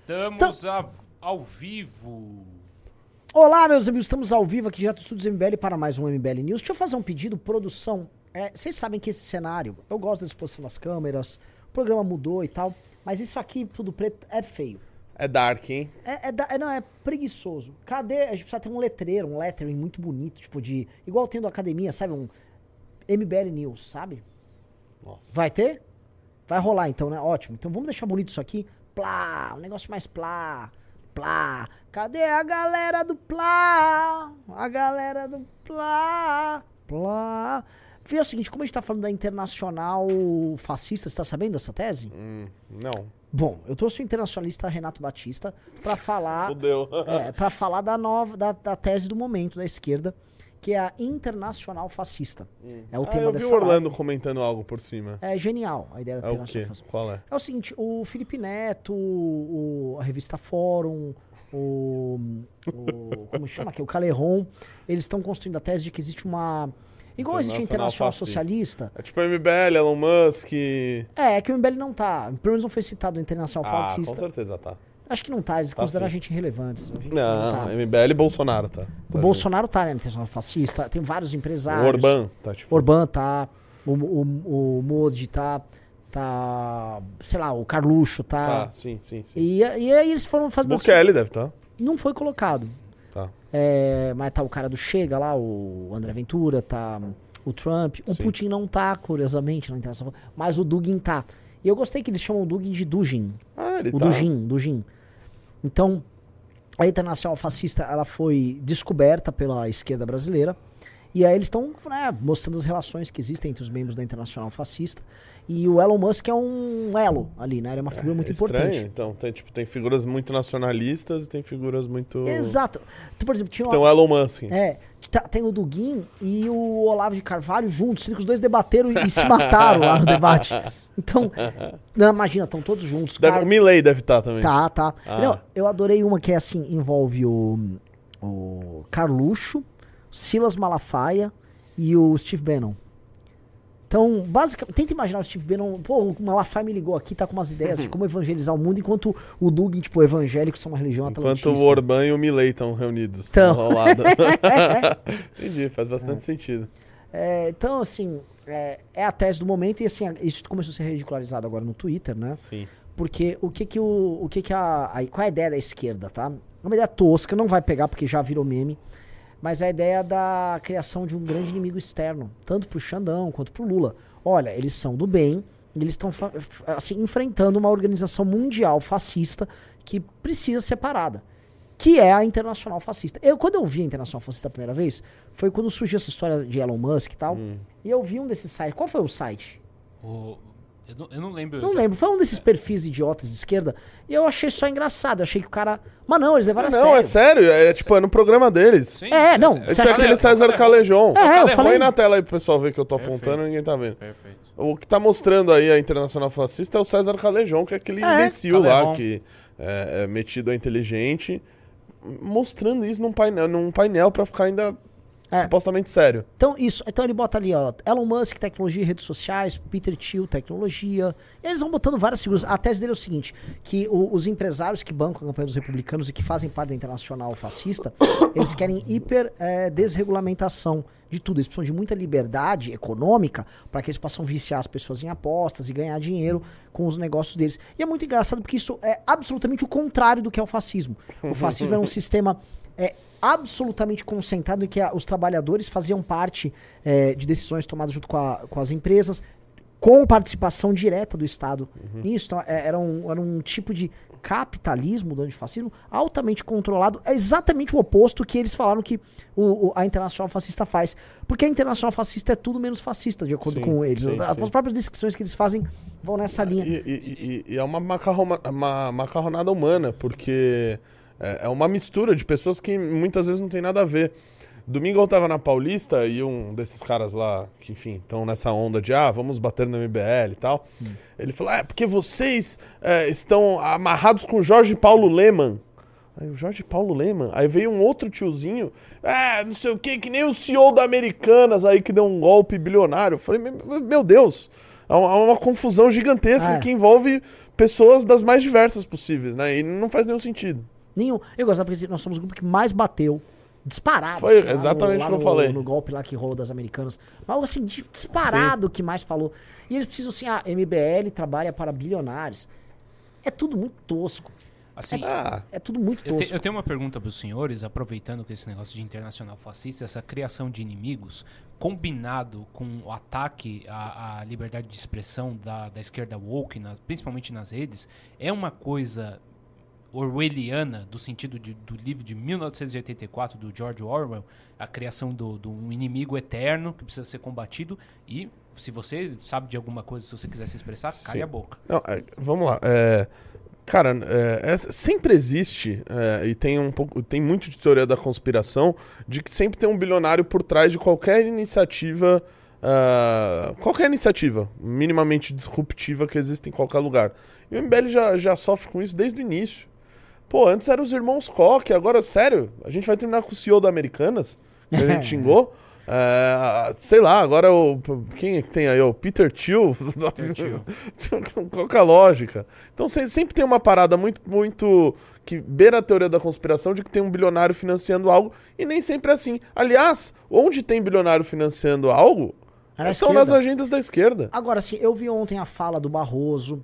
Estamos ao vivo. Olá, meus amigos, estamos ao vivo aqui direto do Estúdios MBL para mais um MBL News. Deixa eu fazer um pedido, produção. Vocês sabem que esse cenário, eu gosto da disposição das câmeras, o programa mudou e tal, mas isso aqui, tudo preto, é feio. É dark, hein? Não, é preguiçoso. Cadê? A gente precisa ter um letreiro, um lettering muito bonito, tipo de... Igual tem do Academia, sabe? Um MBL News, sabe? Nossa. Vai ter? Vai rolar então, né? Ótimo. Então vamos deixar bonito isso aqui. Plá, um negócio mais plá. Plá. Cadê a galera do plá? A galera do plá. Plá. Vê o seguinte, como a gente tá falando da internacional fascista, você tá sabendo dessa tese? Não. Bom, eu trouxe o internacionalista Renato Batista pra falar... Fudeu. Pra falar da tese do momento da esquerda, que é a internacional fascista. É o tema dessa eu vi o Orlando live. Comentando algo por cima. É genial a ideia da É o internacional quê? fascista. Qual é? É o seguinte, o Felipe Neto, a revista Fórum, como chama aqui? O Caleron, eles estão construindo a tese de que existe uma... Igual existe a internacional socialista. É tipo a MBL, Elon Musk... É que o MBL não tá, pelo menos não foi citado o internacional fascista. Com certeza tá. Acho que não tá, eles consideram a gente irrelevante. Não, MBL e Bolsonaro tá. O Bolsonaro tá, né, na internacional fascista, tem vários empresários. O Orbán tá, tipo... Orbán tá, o Modi tá, sei lá, o Carluxo tá. Tá, sim. E aí eles foram fazer... Bukele deve tá. Não foi colocado. Tá. Mas tá o cara do Chega lá, o André Ventura, tá o Trump. O Putin não tá, curiosamente, na internacional. Mas o Dugin tá. E eu gostei que eles chamam o Dugin de Dugin. Ele o tá. Dugin. Então, a internacional fascista, ela foi descoberta pela esquerda brasileira. E aí eles estão, né, mostrando as relações que existem entre os membros da internacional fascista. E o Elon Musk é um elo ali, né? Ele é uma figura muito importante. Então, tem figuras muito nacionalistas e tem figuras muito... Exato. Então, por exemplo, tinha Tem o Elon Musk. Tem o Dugin e o Olavo de Carvalho juntos. Sendo que os dois debateram e se mataram lá no debate. Então, não, imagina, estão todos juntos. O Milei deve estar também. Tá. Não, eu adorei uma que é assim, envolve o Carluxo, Silas Malafaia e o Steve Bannon. Então, basicamente, tenta imaginar o Steve Bannon, o Malafaia me ligou aqui, tá com umas ideias de como evangelizar o mundo, enquanto o Dugin, tipo, evangélicos são uma religião atlantista. Enquanto o Orbán e o Milei estão reunidos ao lado. Entendi, faz bastante squentido. Então, assim, é a tese do momento e, assim, isso começou a ser ridicularizado agora no Twitter, né? Sim. Porque qual é a ideia da esquerda, tá? É uma ideia tosca, não vai pegar porque já virou meme. Mas a ideia da criação de um grande inimigo externo, tanto pro Xandão quanto pro Lula. Olha, eles são do bem, e eles estão assim, enfrentando uma organização mundial fascista que precisa ser parada, que é a internacional fascista. Quando eu vi a internacional fascista a primeira vez, foi quando surgiu essa história de Elon Musk e tal, e eu vi um desses sites. Qual foi o site? Eu não lembro. Não lembro. Foi um desses perfis idiotas de esquerda. E eu achei só engraçado. Eu achei que o cara... Mas não, eles levaram a sério. Não, é sério. É no programa deles. Sim, não. Esse é aquele César Calejon. Eu falei... Põe na tela aí pro pessoal ver que eu tô apontando e ninguém tá vendo. Perfeito. O que tá mostrando aí a Internacional Fascista é o César Calejon, que é aquele imbecil lá que é metido a inteligente, mostrando isso num painel pra ficar ainda... supostamente sério. Então ele bota ali, ó, Elon Musk, tecnologia e redes sociais, Peter Thiel, tecnologia. E eles vão botando várias figuras. A tese dele é o seguinte, que os empresários que bancam a campanha dos republicanos e que fazem parte da internacional fascista, eles querem desregulamentação de tudo. Eles precisam de muita liberdade econômica para que eles possam viciar as pessoas em apostas e ganhar dinheiro com os negócios deles. E é muito engraçado porque isso é absolutamente o contrário do que é o fascismo. O fascismo é um sistema... absolutamente concentrado em que os trabalhadores faziam parte de decisões tomadas junto com as empresas, com participação direta do Estado nisso. Então, era um tipo de capitalismo do antifascismo altamente controlado. É exatamente o oposto que eles falaram que a Internacional Fascista faz. Porque a Internacional Fascista é tudo menos fascista, de acordo com eles. As próprias descrições que eles fazem vão nessa linha. E é uma macarronada humana, porque... É uma mistura de pessoas que muitas vezes não tem nada a ver. Domingo eu tava na Paulista e um desses caras lá, que enfim, estão nessa onda de vamos bater no MBL e tal. Ele falou, porque vocês estão amarrados com o Jorge Paulo Lemann. Aí o Jorge Paulo Lemann. Aí veio um outro tiozinho, não sei o que nem o CEO da Americanas aí que deu um golpe bilionário. Eu falei, meu Deus, é uma confusão gigantesca que envolve pessoas das mais diversas possíveis, né? E não faz nenhum sentido. Nenhum. Eu gostava porque nós somos o grupo que mais bateu. Disparado. Foi assim, exatamente o que eu falei. No golpe lá que rolou das americanas. Mas assim, disparado o que mais falou. E eles precisam assim, MBL trabalha para bilionários. É tudo muito tosco. Assim, É tudo muito tosco. eu tenho uma pergunta para os senhores, aproveitando que esse negócio de internacional fascista, essa criação de inimigos, combinado com o ataque à liberdade de expressão da esquerda woke, principalmente nas redes, é uma coisa orwelliana, do sentido do livro de 1984 do George Orwell, a criação do inimigo eterno que precisa ser combatido, e se você sabe de alguma coisa, se você quiser se expressar, cale a boca. Não, vamos lá. Cara, sempre existe, e tem muito de teoria da conspiração, de que sempre tem um bilionário por trás de qualquer iniciativa minimamente disruptiva que existe em qualquer lugar. E o MBL já sofre com isso desde o início. Pô, antes eram os irmãos Koch, agora, sério, a gente vai terminar com o CEO da Americanas, que a gente xingou. Sei lá, agora quem é que tem aí? O Peter Thiel. Qual que é a lógica? Então sempre tem uma parada muito que beira a teoria da conspiração de que tem um bilionário financiando algo, e nem sempre é assim. Aliás, onde tem bilionário financiando algo, são nas agendas da esquerda. Agora, assim, eu vi ontem a fala do Barroso,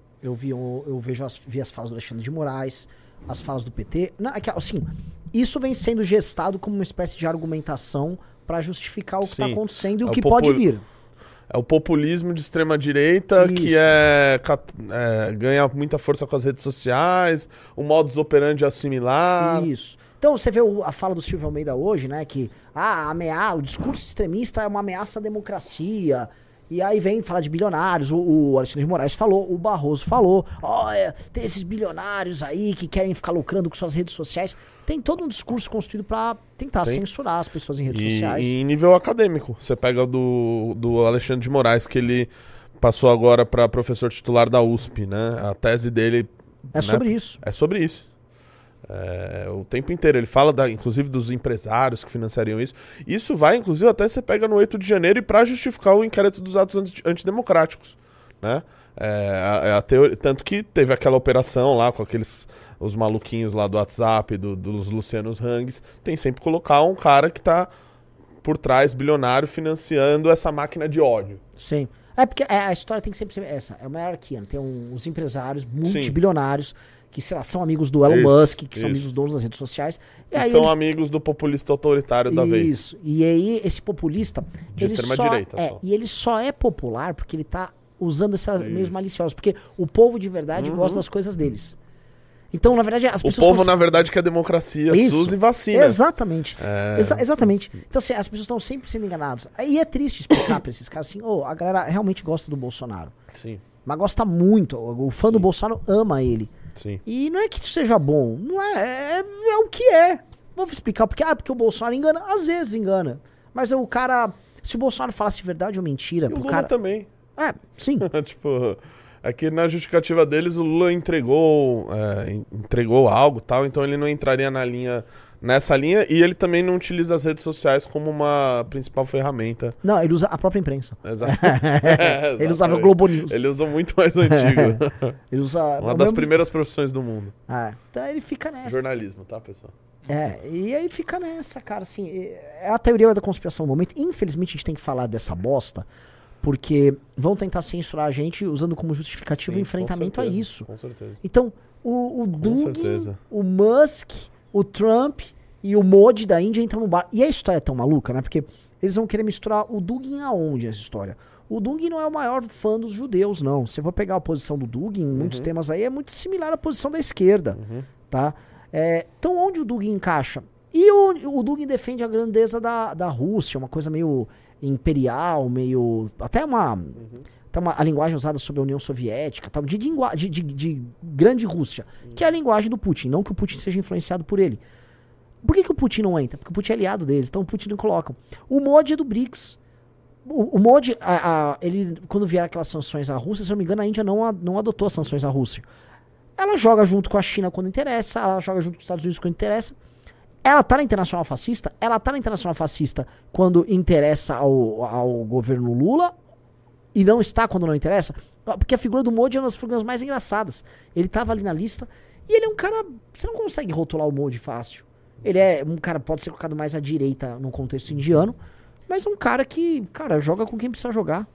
vi as falas do Alexandre de Moraes, as falas do PT. Assim, isso vem sendo gestado como uma espécie de argumentação para justificar o que está acontecendo e o que pode vir. É o populismo de extrema-direita que ganha muita força com as redes sociais, o modus operandi assimilar. Isso. Então você vê a fala do Silvio Almeida hoje, né, que o discurso extremista é uma ameaça à democracia. E aí vem falar de bilionários, o Alexandre de Moraes falou, o Barroso falou, tem esses bilionários aí que querem ficar lucrando com suas redes sociais. Tem todo um discurso construído para tentar censurar as pessoas em redes sociais. E em nível acadêmico, você pega do Alexandre de Moraes, que ele passou agora para professor titular da USP, né? A tese dele... sobre isso. É sobre isso. O tempo inteiro. Ele fala, inclusive, dos empresários que financiariam isso. Isso vai, inclusive, até você pega no 8 de janeiro e para justificar o inquérito dos atos antidemocráticos, né? Tanto que teve aquela operação lá com os maluquinhos lá do WhatsApp, dos Lucianos Hangs. Tem sempre que colocar um cara que tá por trás, bilionário, financiando essa máquina de ódio. Sim. Porque a história tem que sempre ser essa. É uma hierarquia. Né? Tem uns empresários multibilionários que, sei lá, são amigos do Elon Musk, que são amigos dos donos das redes sociais. E aí são amigos do populista autoritário da vez. Isso. E aí, esse populista... De extrema-direita só. E ele só é popular porque ele tá usando esses meios maliciosos. Porque o povo de verdade gosta das coisas deles. Então, na verdade, as pessoas... O povo, na verdade, quer democracia, SUS e vacina. Exatamente. Exatamente. Então, assim, as pessoas estão sempre sendo enganadas. E é triste explicar pra esses caras assim, a galera realmente gosta do Bolsonaro. Sim. Mas gosta muito. O fã do Bolsonaro ama ele. Sim. E não é que isso seja bom. Não é. É o que é. Vou explicar. Porque o Bolsonaro engana. Às vezes engana. Mas o cara... Se o Bolsonaro falasse verdade ou mentira... E o Lula também. Sim. Tipo... Aqui na justificativa deles, o Lula entregou algo e tal, então ele não entraria nessa linha, e ele também não utiliza as redes sociais como uma principal ferramenta. Não, ele usa a própria imprensa. Exato. Ele usava o Globo News. Ele usa muito mais antigo. Ele usa... Uma das primeiras profissões do mundo. Então ele fica nessa. Jornalismo, tá, pessoal? E aí fica nessa, cara, assim, é a teoria da conspiração no momento. Infelizmente a gente tem que falar dessa bosta, porque vão tentar censurar a gente usando como justificativo o enfrentamento a isso. Com certeza. Então, o Dugin, o Musk, o Trump e o Modi da Índia entram no bar. E a história é tão maluca, né? Porque eles vão querer misturar o Dugin aonde nessa história? O Dugin não é o maior fã dos judeus, não. Se eu vou pegar a posição do Dugin, em muitos temas aí, é muito similar à posição da esquerda, tá? Então, onde o Dugin encaixa? E o Dugin defende a grandeza da Rússia, uma coisa meio imperial, meio... Até a linguagem usada sobre a União Soviética, tal, de grande Rússia, que é a linguagem do Putin, não que o Putin seja influenciado por ele. Por que o Putin não entra? Porque o Putin é aliado deles, então o Putin não coloca. O Modi é do BRICS. O Modi, ele, quando vieram aquelas sanções à Rússia, se eu não me engano, a Índia não adotou as sanções à Rússia. Ela joga junto com a China quando interessa, ela joga junto com os Estados Unidos quando interessa. Ela tá na Internacional Fascista? Ela tá na Internacional Fascista quando interessa ao governo Lula e não está quando não interessa. Porque a figura do Modi é uma das figuras mais engraçadas. Ele tava ali na lista e ele é um cara... Você não consegue rotular o Modi fácil. Ele é um cara, pode ser colocado mais à direita no contexto indiano, mas é um cara que, cara, joga com quem precisa jogar.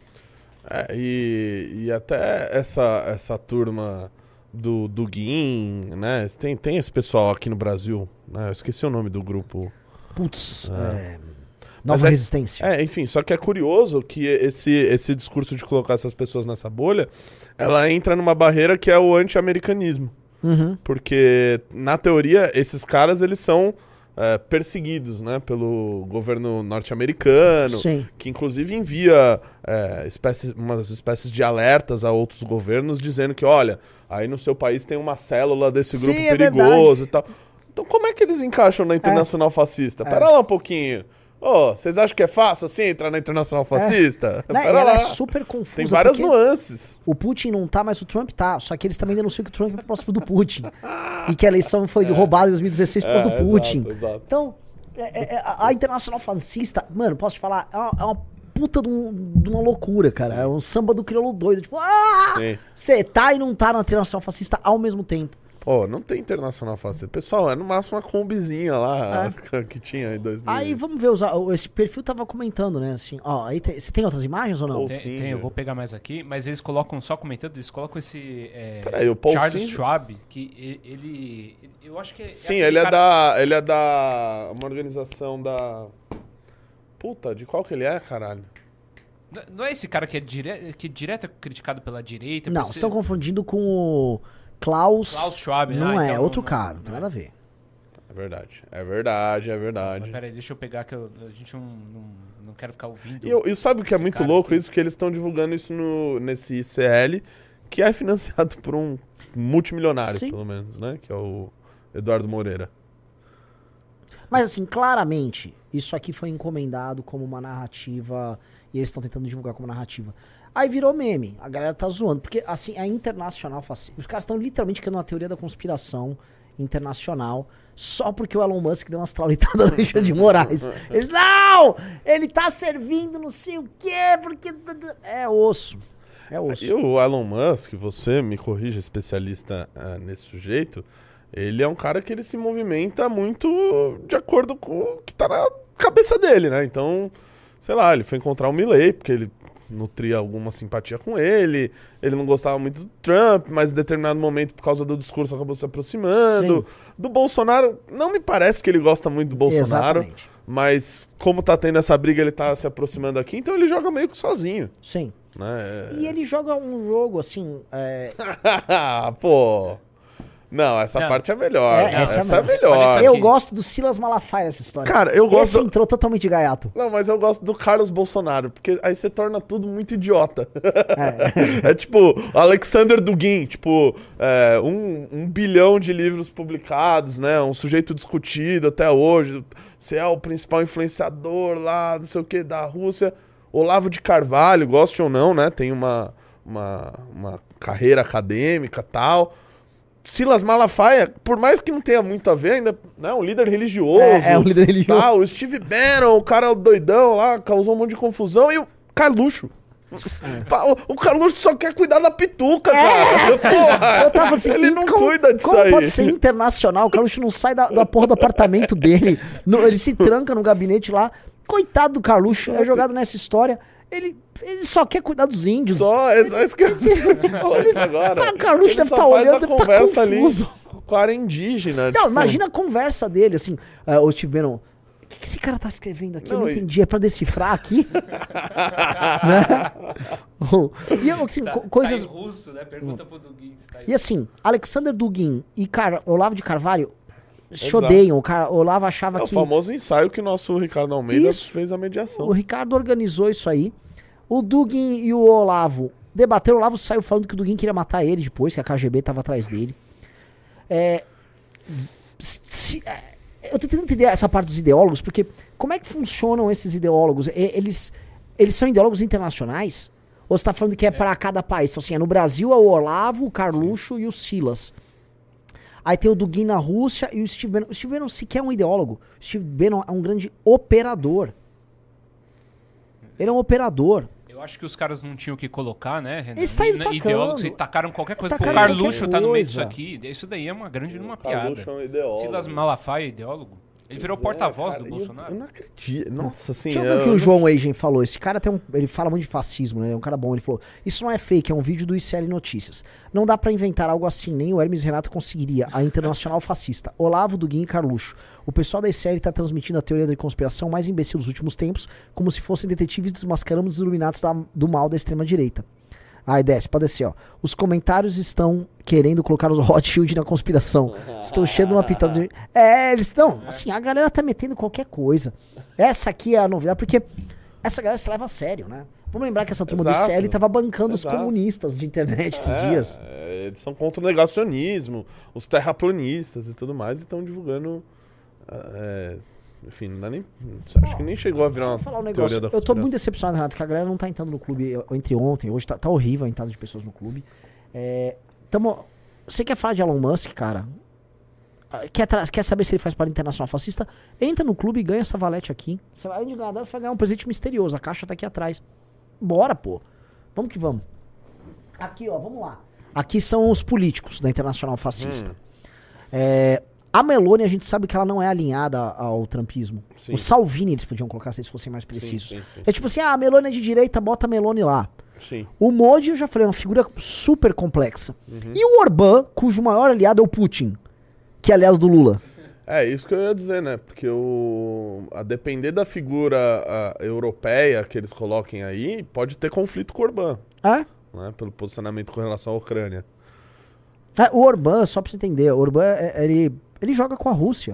E até essa turma do Guin, né? Tem esse pessoal aqui no Brasil, né? Eu esqueci o nome do grupo. Putz, Nova Resistência. Enfim, só que é curioso que esse discurso de colocar essas pessoas nessa bolha, ela entra numa barreira que é o anti-americanismo. Porque, na teoria, esses caras, eles são perseguidos, né, pelo governo norte-americano, que inclusive envia umas espécies de alertas a outros governos dizendo que, olha, aí no seu país tem uma célula desse grupo perigoso e tal. Então como é que eles encaixam na Internacional Fascista? Pera lá um pouquinho. Vocês acham que é fácil assim entrar na Internacional Fascista? Ela é super confusa. Tem várias nuances. O Putin não tá, mas o Trump tá. Só que eles também denunciam que o Trump é próximo do Putin. E que a eleição foi roubada em 2016 por causa do Putin. Exato. Então, a Internacional Fascista, mano, posso te falar, é uma puta de uma loucura, cara. É um samba do crioulo doido. Tipo, você tá e não tá na Internacional Fascista ao mesmo tempo. Pô, não tem Internacional Fascista. Pessoal, é no máximo uma combizinha lá que tinha em 2000. Aí vamos ver, esse perfil tava comentando, né? Assim, aí você tem outras imagens ou não? Tem, eu vou pegar mais aqui, mas eles colocam, só comentando, eles colocam esse Peraí, o Paul Charles Singer? Schwab, que ele eu acho que Sim, ele é da uma organização da... Puta, de qual que ele é, caralho? Não é esse cara que é direto é criticado pela direita? Não, vocês estão confundindo com o Klaus Schwab. Não então outro cara, não tem nada a ver. É verdade. Mas peraí, deixa eu pegar que a gente não quero ficar ouvindo. E sabe o que é muito louco isso? Que eles estão divulgando isso nesse ICL, que é financiado por um multimilionário, pelo menos, né? Que é o Eduardo Moreira. Mas assim, claramente, isso aqui foi encomendado como uma narrativa e eles estão tentando divulgar como narrativa. Aí virou meme, a galera tá zoando, porque assim, a Internacional Fascista, os caras estão literalmente criando uma teoria da conspiração internacional só porque o Elon Musk deu umas traulitadas no Alexandre de Moraes. Eles, não! Ele tá servindo não sei o quê, porque... É osso. E o Elon Musk, você me corrija, especialista nesse sujeito, ele é um cara que ele se movimenta muito de acordo com o que tá na cabeça dele, né? Então, sei lá, ele foi encontrar o Milley, porque ele nutria alguma simpatia com ele não gostava muito do Trump, mas em determinado momento, por causa do discurso, acabou se aproximando. Sim. Do Bolsonaro, não me parece que ele gosta muito do Bolsonaro. Exatamente. Mas como tá tendo essa briga, ele tá se aproximando aqui, então ele joga meio que sozinho. Sim. Né? E ele joga um jogo, assim... Pô... Não, essa parte é melhor. Essa é melhor. Eu gosto do Silas Malafaia nessa história. Cara, eu gosto... Esse entrou totalmente de gaiato. Não, mas eu gosto do Carlos Bolsonaro, porque aí você torna tudo muito idiota. É tipo, Alexander Dugin, tipo, 1 bilhão de livros publicados, né? Um sujeito discutido até hoje. Você é o principal influenciador lá, não sei o que, da Rússia. Olavo de Carvalho, goste ou não, né? Tem uma carreira acadêmica e tal. Silas Malafaia, por mais que não tenha muito a ver, ainda é um líder religioso. Um líder religioso. O Steve Bannon, o cara doidão lá, causou um monte de confusão. E o Carluxo. O Carluxo só quer cuidar da pituca, cara. Porra, eu tava assim, ele não cuida disso aí. Como pode ser internacional? O Carluxo não sai da porra do apartamento dele. Ele se tranca no gabinete lá. Coitado do Carluxo, é jogado nessa história. Ele só quer cuidar dos índios. É isso que eu tô agora. O Carluxo deve estar olhando, deve estar confuso. Ali com a área indígena. Não, tipo... imagina a conversa dele, assim, o Steve Bannon. O que esse cara tá escrevendo aqui? Eu não entendi. É pra decifrar aqui? Né? E assim, coisas... Tá em russo, né? Pergunta pro Dugin se tá em... E assim, Alexander Dugin e Olavo de Carvalho se odeiam. O Olavo achava que... É o famoso ensaio que o nosso Ricardo Almeida fez a mediação. O Ricardo organizou isso aí. O Dugin e o Olavo debateram. O Olavo saiu falando que o Dugin queria matar ele depois, que a KGB tava atrás dele. Eu tô tentando entender essa parte dos ideólogos, porque como é que funcionam esses ideólogos? Eles são ideólogos internacionais? Ou você tá falando que é para cada país? Então, assim, no Brasil é o Olavo, o Carluxo e o Silas. Aí tem o Dugin na Rússia e o Steve Bannon. O Steve Bannon sequer é um ideólogo. O Steve Bannon é um grande operador. Ele é um operador. Eu acho que os caras não tinham o que colocar, né, Renan? Eles saíram tacando. Ideólogos e tacaram qualquer coisa. O Tacaram Carluxo qualquer tá no meio coisa. disso aqui. Isso daí é uma grande uma Carluxo piada. é um ideólogo. Silas Malafaia é ideólogo? Ele virou porta-voz do Bolsonaro? Eu não acredito. Nossa, assim... Deixa eu ver o que o João Eigen falou. Esse cara ele fala muito de fascismo, né? Ele é um cara bom. Ele falou, isso não é fake, é um vídeo do ICL Notícias. Não dá pra inventar algo assim, nem o Hermes Renato conseguiria. A Internacional Fascista. Olavo, Duguin e Carluxo. O pessoal da ICL tá transmitindo a teoria da conspiração mais imbecil dos últimos tempos, como se fossem detetives desmascarando os iluminados do mal da extrema-direita. Aí desce, pode descer, ó. Os comentários estão querendo colocar os Rothschild na conspiração. Estão cheio de uma pitada de... eles estão... Assim, a galera tá metendo qualquer coisa. Essa aqui é a novidade, porque essa galera se leva a sério, né? Vamos lembrar que essa turma do ICL tava bancando os comunistas de internet esses dias. Eles são contra o negacionismo, os terraplanistas e tudo mais, e estão divulgando... enfim, não dá nem... Acho que nem chegou a virar uma falar um teoria negócio. da Eu tô conspiração. muito decepcionado, Renato, que a galera não tá entrando no clube entre ontem, hoje tá horrível a entrada de pessoas no clube. Você quer falar de Elon Musk, cara? Quer saber se ele faz parte do Internacional Fascista? Entra no clube e ganha essa valete aqui. Você vai, além de ganhar, você vai ganhar um presente misterioso. A caixa tá aqui atrás. Bora, pô. Vamos que vamos. Aqui, ó, vamos lá. Aqui são os políticos da Internacional Fascista. A Meloni, a gente sabe que ela não é alinhada ao trumpismo. Sim. O Salvini eles podiam colocar se eles fossem mais precisos. Sim. É tipo assim, a Meloni é de direita, bota a Meloni lá. Sim. O Modi, eu já falei, é uma figura super complexa. E o Orbán, cujo maior aliado é o Putin, que é aliado do Lula. É isso que eu ia dizer, né? Porque a depender da figura europeia que eles coloquem aí, pode ter conflito com o Orbán, É? né? Pelo posicionamento com relação à Ucrânia. O Orbán, só pra você entender, o Orbán, ele joga com a Rússia.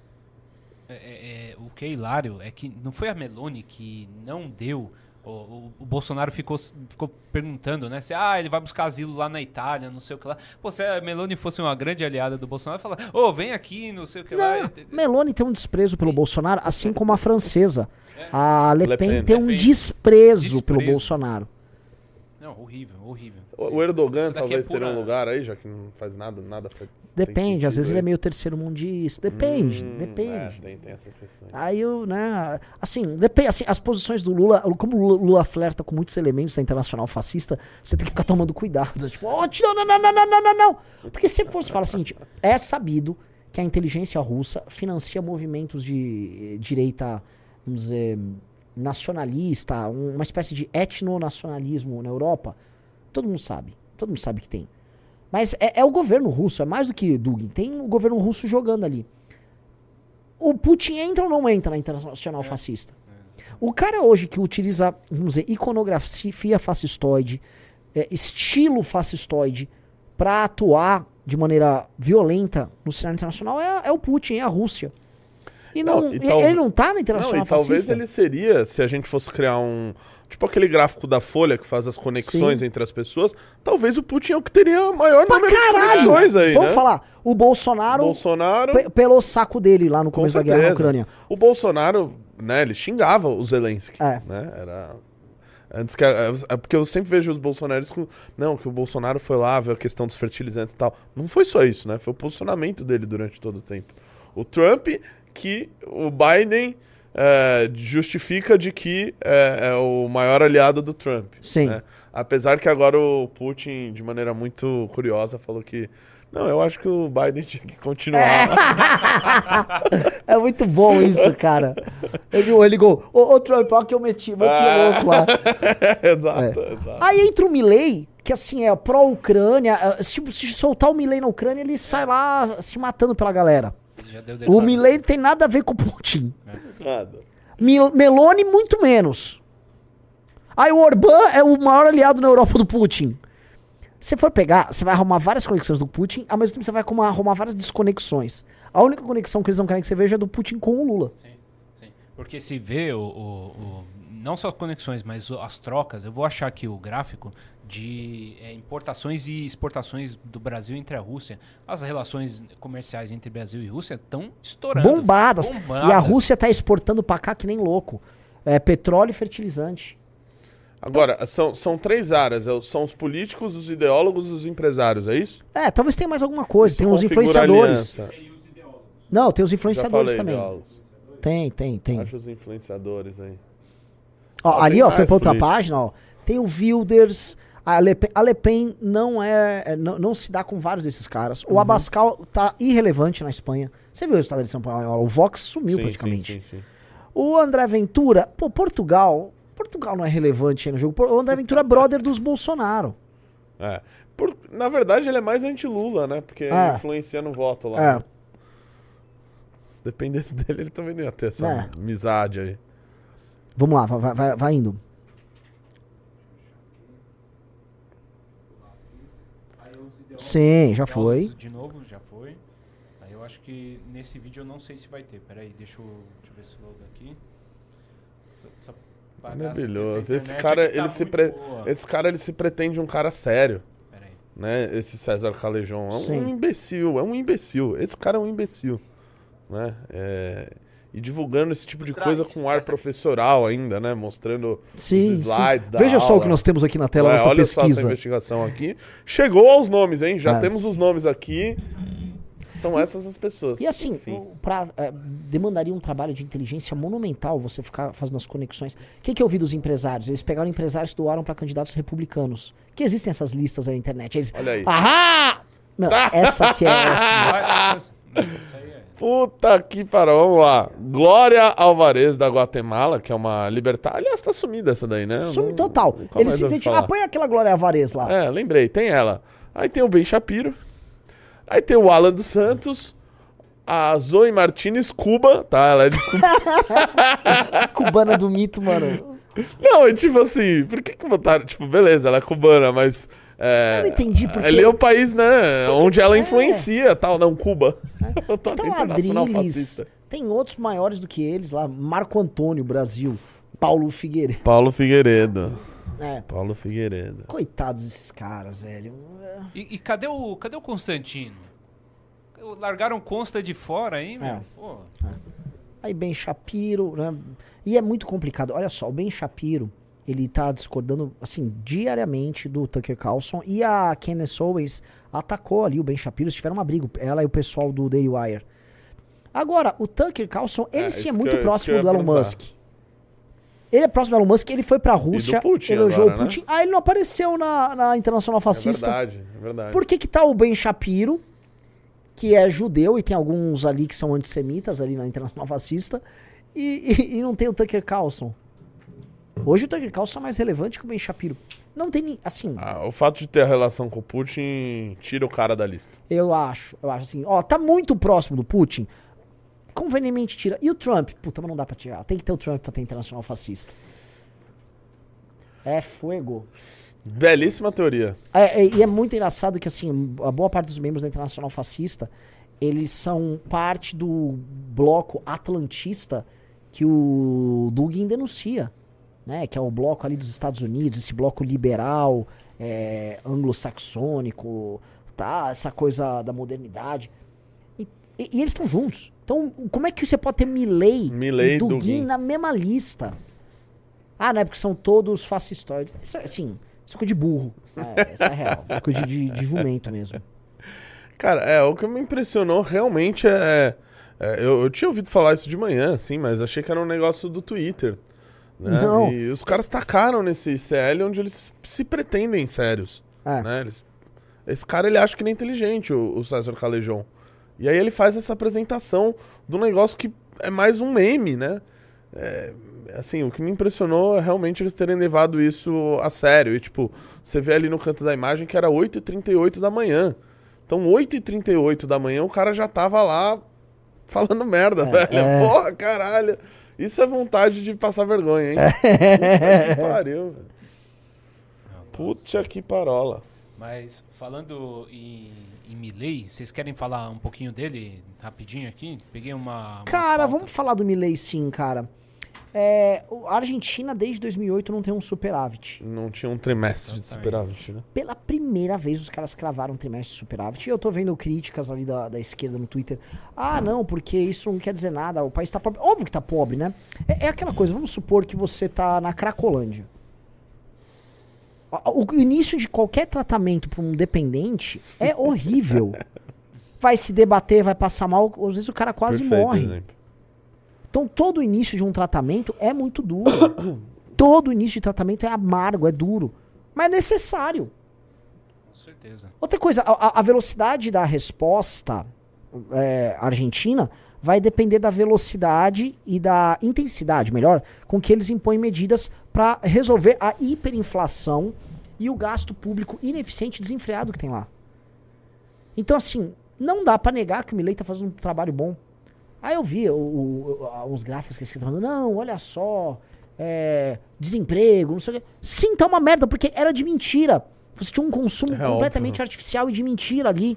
O que é hilário é que não foi a Meloni que não deu... O Bolsonaro ficou perguntando, né? Se ele vai buscar asilo lá na Itália, não sei o que lá. Pô, se a Meloni fosse uma grande aliada do Bolsonaro, ia falar, vem aqui, não sei o que lá. Meloni tem um desprezo pelo Bolsonaro, assim como a francesa. A Le Pen tem um Le Pen. desprezo pelo Bolsonaro. Não, horrível. O Erdogan Isso daqui talvez é pura- teria um lugar aí, já que não faz nada Depende, às vezes ele é meio terceiro mundista. Depende. Tem essas questões. Aí assim, depende, assim, as posições do Lula, como o Lula flerta com muitos elementos da Internacional Fascista, você tem que ficar tomando cuidado. Tipo, não. Porque se fosse falar o seguinte, é sabido que a inteligência russa financia movimentos de direita, vamos dizer, nacionalista, uma espécie de etnonacionalismo na Europa. Todo mundo sabe que tem. Mas é o governo russo, é mais do que Dugin. Tem o governo russo jogando ali. O Putin entra ou não entra na Internacional Fascista? O cara hoje que utiliza, vamos dizer, iconografia fascistoide, estilo fascistoide, pra atuar de maneira violenta no cenário internacional é o Putin, é a Rússia. Ele não tá na Internacional Fascista. Talvez ele seria, se a gente fosse criar tipo aquele gráfico da Folha que faz as conexões entre as pessoas, talvez o Putin é o que teria o maior número de conexões aí, Vamos né? falar, o Bolsonaro pelo saco dele lá no começo da guerra na Ucrânia. O Bolsonaro, né, ele xingava o Zelensky, né? Era... Antes que porque eu sempre vejo os bolsonaristas que o Bolsonaro foi lá ver a questão dos fertilizantes e tal. Não foi só isso, né? Foi o posicionamento dele durante todo o tempo. O Trump, que o Biden justifica de que é o maior aliado do Trump. Sim. Né? Apesar que agora o Putin, de maneira muito curiosa, falou que não, eu acho que o Biden tinha que continuar. É muito bom isso, cara. Ele ligou, ô Trump, olha que eu meti louco lá. Exato. Aí entra o Milley, que assim, é pró-Ucrânia. Se soltar o Milley na Ucrânia, ele sai lá se matando pela galera. O Milley não tem nada a ver com o Putin. Nada. Meloni, muito menos. Aí o Orbán é o maior aliado na Europa do Putin. Se for pegar, você vai arrumar várias conexões do Putin, ao mesmo tempo você vai arrumar várias desconexões. A única conexão que eles não querem que você veja é do Putin com o Lula. Sim. Porque se vê não só as conexões, mas as trocas, eu vou achar aqui o gráfico de importações e exportações do Brasil entre a Rússia. As relações comerciais entre Brasil e Rússia estão estourando. Bombadas. E a Rússia está exportando pra cá que nem louco. Petróleo e fertilizante. Agora, são três áreas. São os políticos, os ideólogos e os empresários, é isso? Talvez tenha mais alguma coisa. Isso tem os influenciadores. Aliança. Não, tem os influenciadores também. Ideólogos. Tem. Acho os influenciadores aí. Ó, ali, tem ó, foi mais pra outra político. página, ó. tem o Wilders, a Le Pen não se dá com vários desses caras. O Abascal tá irrelevante na Espanha. Você viu o resultado da eleição espanhola? O Vox sumiu praticamente. Sim. O André Ventura, Portugal não é relevante aí no jogo. O André Ventura é brother dos Bolsonaro. Na verdade, ele é mais anti-Lula, né? Porque influencia no voto lá. Né? Se dependesse dele, ele também não ia ter essa amizade aí. Vamos lá, vai indo. Sim, já foi. De novo, já foi. Aí eu acho que nesse vídeo eu não sei se vai ter. Peraí, deixa eu ver se load aqui. Maravilhoso. Esse cara, ele se pretende um cara sério. Peraí. Né? Esse César Callejon é um imbecil. Esse cara é um imbecil. Né? E divulgando esse tipo de coisa com ar professoral ainda, né? Mostrando os slides da Veja aula. só o que nós temos aqui na tela, nossa olha pesquisa. Olha só essa investigação aqui. Chegou aos nomes, hein? Já temos os nomes aqui. São essas as pessoas. E assim, demandaria um trabalho de inteligência monumental você ficar fazendo as conexões. O que eu vi dos empresários? Eles pegaram empresários que doaram para candidatos republicanos. Que existem essas listas aí na internet. Eles, olha aí. Ahá! Não, essa aqui é... Isso aí é. Puta que pariu, vamos lá. Glória Alvarez da Guatemala, que é uma libertária. Aliás, tá sumida essa daí, né? Sumiu total. Eles simplesmente põe aquela Glória Alvarez lá. Lembrei, tem ela. Aí tem o Ben Shapiro. Aí tem o Alan dos Santos. A Zoe Martinez, Cuba, tá? Ela é de Cuba. Cubana do mito, mano. Não, é tipo assim, por que botaram? Tipo, beleza, ela é cubana, mas... eu não entendi porque... Ali é o país, né, onde ela influencia, tal, não, Cuba. Então, Adriles, tem outros maiores do que eles lá. Marco Antônio, Brasil. Paulo Figueiredo. Paulo Figueiredo. Coitados desses caras, velho. E cadê o Constantino? Largaram Consta de fora, hein, meu? Pô. Aí Ben Shapiro, né? E é muito complicado. Olha só, o Ben Shapiro, ele tá discordando, assim, diariamente do Tucker Carlson. E a Candace Owens atacou ali o Ben Shapiro. Eles tiveram uma briga, ela e o pessoal do Daily Wire. Agora, o Tucker Carlson, ele sim é muito próximo do Elon Musk. Ele é próximo do Elon Musk, ele foi pra Rússia, elogiou o Putin. Né? Ele não apareceu na Internacional Fascista. É verdade. Por que tá o Ben Shapiro, que é judeu, e tem alguns ali que são antissemitas ali na Internacional Fascista, e não tem o Tucker Carlson? Hoje o Tucker Carlson é mais relevante que o Ben Shapiro. Não tem, assim... o fato de ter a relação com o Putin tira o cara da lista. Eu acho assim, tá muito próximo do Putin, convenientemente tira. E o Trump? Puta, mas não dá pra tirar. Tem que ter o Trump pra ter Internacional Fascista. É fuego. Belíssima teoria. E é muito engraçado que, assim, a boa parte dos membros da Internacional Fascista, eles são parte do bloco atlantista que o Dugin denuncia, né? Que é o bloco ali dos Estados Unidos, esse bloco liberal, anglo-saxônico, tá? Essa coisa da modernidade. E eles estão juntos. Então, como é que você pode ter Milley e Dugin na mesma lista? Não é porque são todos fascistoides. Isso é assim... Isso é coisa de burro. Isso é real. É coisa de jumento mesmo. Cara, o que me impressionou realmente eu tinha ouvido falar isso de manhã, assim, mas achei que era um negócio do Twitter. Né? Não. E os caras tacaram nesse CL onde eles se pretendem sérios. Né? Esse cara, ele acha que ele é inteligente, o César Callejon. E aí ele faz essa apresentação de um negócio que é mais um meme, né? Assim, o que me impressionou é realmente eles terem levado isso a sério. E, tipo, você vê ali no canto da imagem que era 8h38 da manhã. Então, 8h38 da manhã, o cara já tava lá falando merda, velho. Porra, caralho. Isso é vontade de passar vergonha, hein? Puta que pariu, velho. Puta que parola. Mas, falando em Milley, vocês querem falar um pouquinho dele rapidinho aqui? Peguei uma Cara, pauta. vamos falar do Milley sim, cara. A Argentina, desde 2008, não tem um superávit. Não tinha um trimestre de superávit, né? Pela primeira vez, os caras cravaram um trimestre de superávit. E eu tô vendo críticas ali da esquerda no Twitter. Não, porque isso não quer dizer nada. O país tá pobre. Óbvio que tá pobre, né? É aquela coisa, vamos supor que você tá na Cracolândia. O início de qualquer tratamento para um dependente é horrível. Vai se debater, vai passar mal. Às vezes o cara quase morre. Exemplo. Então todo o início de um tratamento é muito duro. Todo início de tratamento é amargo, é duro. Mas é necessário. Com certeza. Outra coisa, a velocidade da resposta argentina vai depender da velocidade e da intensidade, melhor, com que eles impõem medidas para resolver a hiperinflação e o gasto público ineficiente e desenfreado que tem lá. Então, assim, não dá para negar que o Milei tá fazendo um trabalho bom. Aí eu vi uns gráficos que eles estão falando, não, olha só, desemprego, não sei o quê. Sim, tá uma merda, porque era de mentira. Você tinha um consumo completamente artificial e de mentira ali.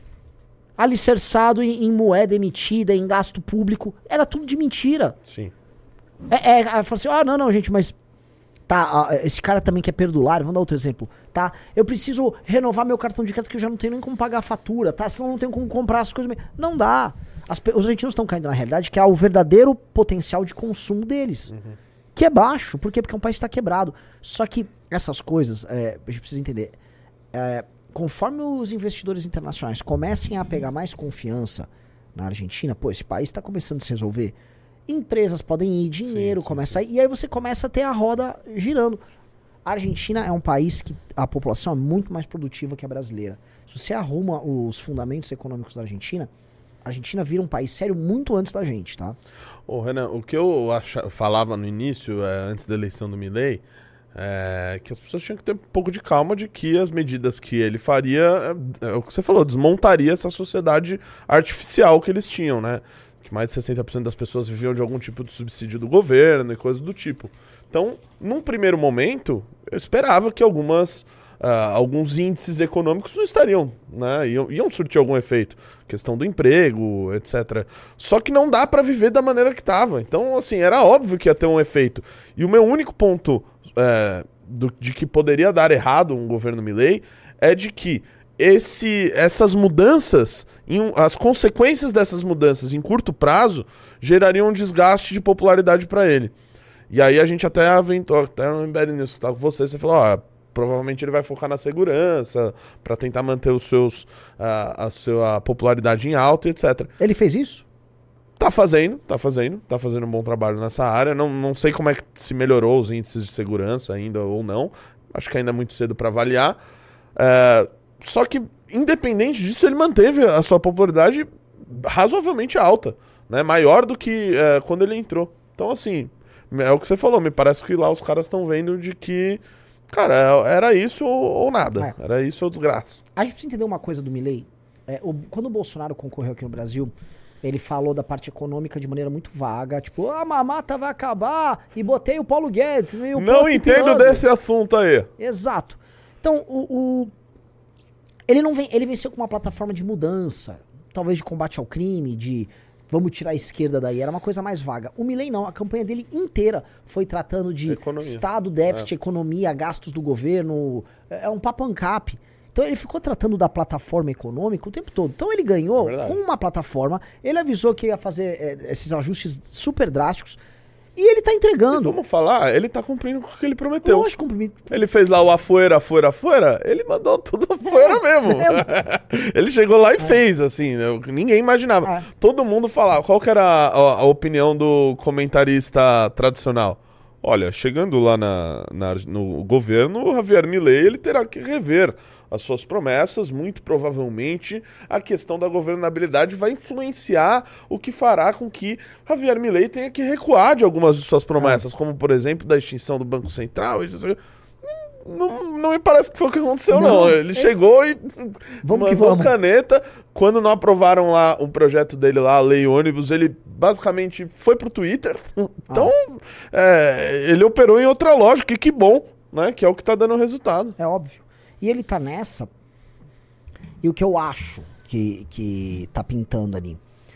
Alicerçado em moeda emitida, em gasto público. Era tudo de mentira. Sim. Fala assim, não, gente, mas... Tá, esse cara também quer perdulário, vamos dar outro exemplo, tá? Eu preciso renovar meu cartão de crédito que eu já não tenho nem como pagar a fatura, tá? Senão eu não tenho como comprar as coisas. Não dá. Os argentinos estão caindo na realidade que é o verdadeiro potencial de consumo deles. Uhum. Que é baixo. Por quê? Porque o país está quebrado. Só que essas coisas, a gente precisa entender. Conforme os investidores internacionais comecem a pegar mais confiança na Argentina, pô, esse país está começando a se resolver. Empresas podem ir, dinheiro começa a ir, e aí você começa a ter a roda girando. A Argentina é um país que a população é muito mais produtiva que a brasileira. Se você arruma os fundamentos econômicos da Argentina, a Argentina vira um país sério muito antes da gente, tá? Ô, Renan, o que eu falava no início, antes da eleição do Milei, que as pessoas tinham que ter um pouco de calma de que as medidas que ele faria, é o que você falou, desmontaria essa sociedade artificial que eles tinham, né? Que mais de 60% das pessoas viviam de algum tipo de subsídio do governo e coisas do tipo. Então, num primeiro momento, eu esperava que alguns índices econômicos não estariam, né? Iam surtir algum efeito. Questão do emprego, etc. Só que não dá pra viver da maneira que tava. Então, assim, era óbvio que ia ter um efeito. E o meu único ponto de que poderia dar errado um governo Milei é de que essas mudanças, as consequências dessas mudanças em curto prazo gerariam um desgaste de popularidade para ele. E aí a gente até aventou, até no MBL News que estava com você falou, provavelmente ele vai focar na segurança para tentar manter a sua popularidade em alta, etc. Ele fez isso? Tá fazendo um bom trabalho nessa área. Não sei como é que se melhorou os índices de segurança ainda ou não. Acho que ainda é muito cedo para avaliar. Só que, independente disso, ele manteve a sua popularidade razoavelmente alta, né? Maior do que quando ele entrou. Então, assim, é o que você falou. Me parece que lá os caras estão vendo de que, cara, era isso ou nada. Era isso ou desgraça. A gente precisa entender uma coisa do Milei. Quando o Bolsonaro concorreu aqui no Brasil, ele falou da parte econômica de maneira muito vaga. Tipo, a mamata vai acabar e botei o Paulo Guedes. E o não entendo desse assunto aí. Exato. Então, ele venceu com uma plataforma de mudança, talvez de combate ao crime, de vamos tirar a esquerda daí, era uma coisa mais vaga. O Milei não, a campanha dele inteira foi tratando de economia. Estado, déficit, economia, gastos do governo, um papo ANCAP. Então ele ficou tratando da plataforma econômica o tempo todo. Então ele ganhou com uma plataforma, ele avisou que ia fazer esses ajustes super drásticos, e ele tá entregando. E vamos falar, ele tá cumprindo com o que ele prometeu. Lógico, cumprindo. Ele fez lá o afuera, ele mandou tudo afuera mesmo. Ele chegou lá e fez, assim, ninguém imaginava. Todo mundo falava, qual que era a opinião do comentarista tradicional? Olha, chegando lá no governo, o Javier Milei, ele terá que rever as suas promessas, muito provavelmente a questão da governabilidade vai influenciar o que fará com que Javier Milei tenha que recuar de algumas de suas promessas, como, por exemplo, da extinção do Banco Central. Não me parece que foi o que aconteceu, não. Ele chegou e mandou caneta. Quando não aprovaram lá um projeto dele lá, a Lei Ônibus, ele basicamente foi pro Twitter. Então, ele operou em outra lógica, e que bom, né? Que é o que tá dando resultado. É óbvio. E ele tá nessa, e o que eu acho que tá pintando ali,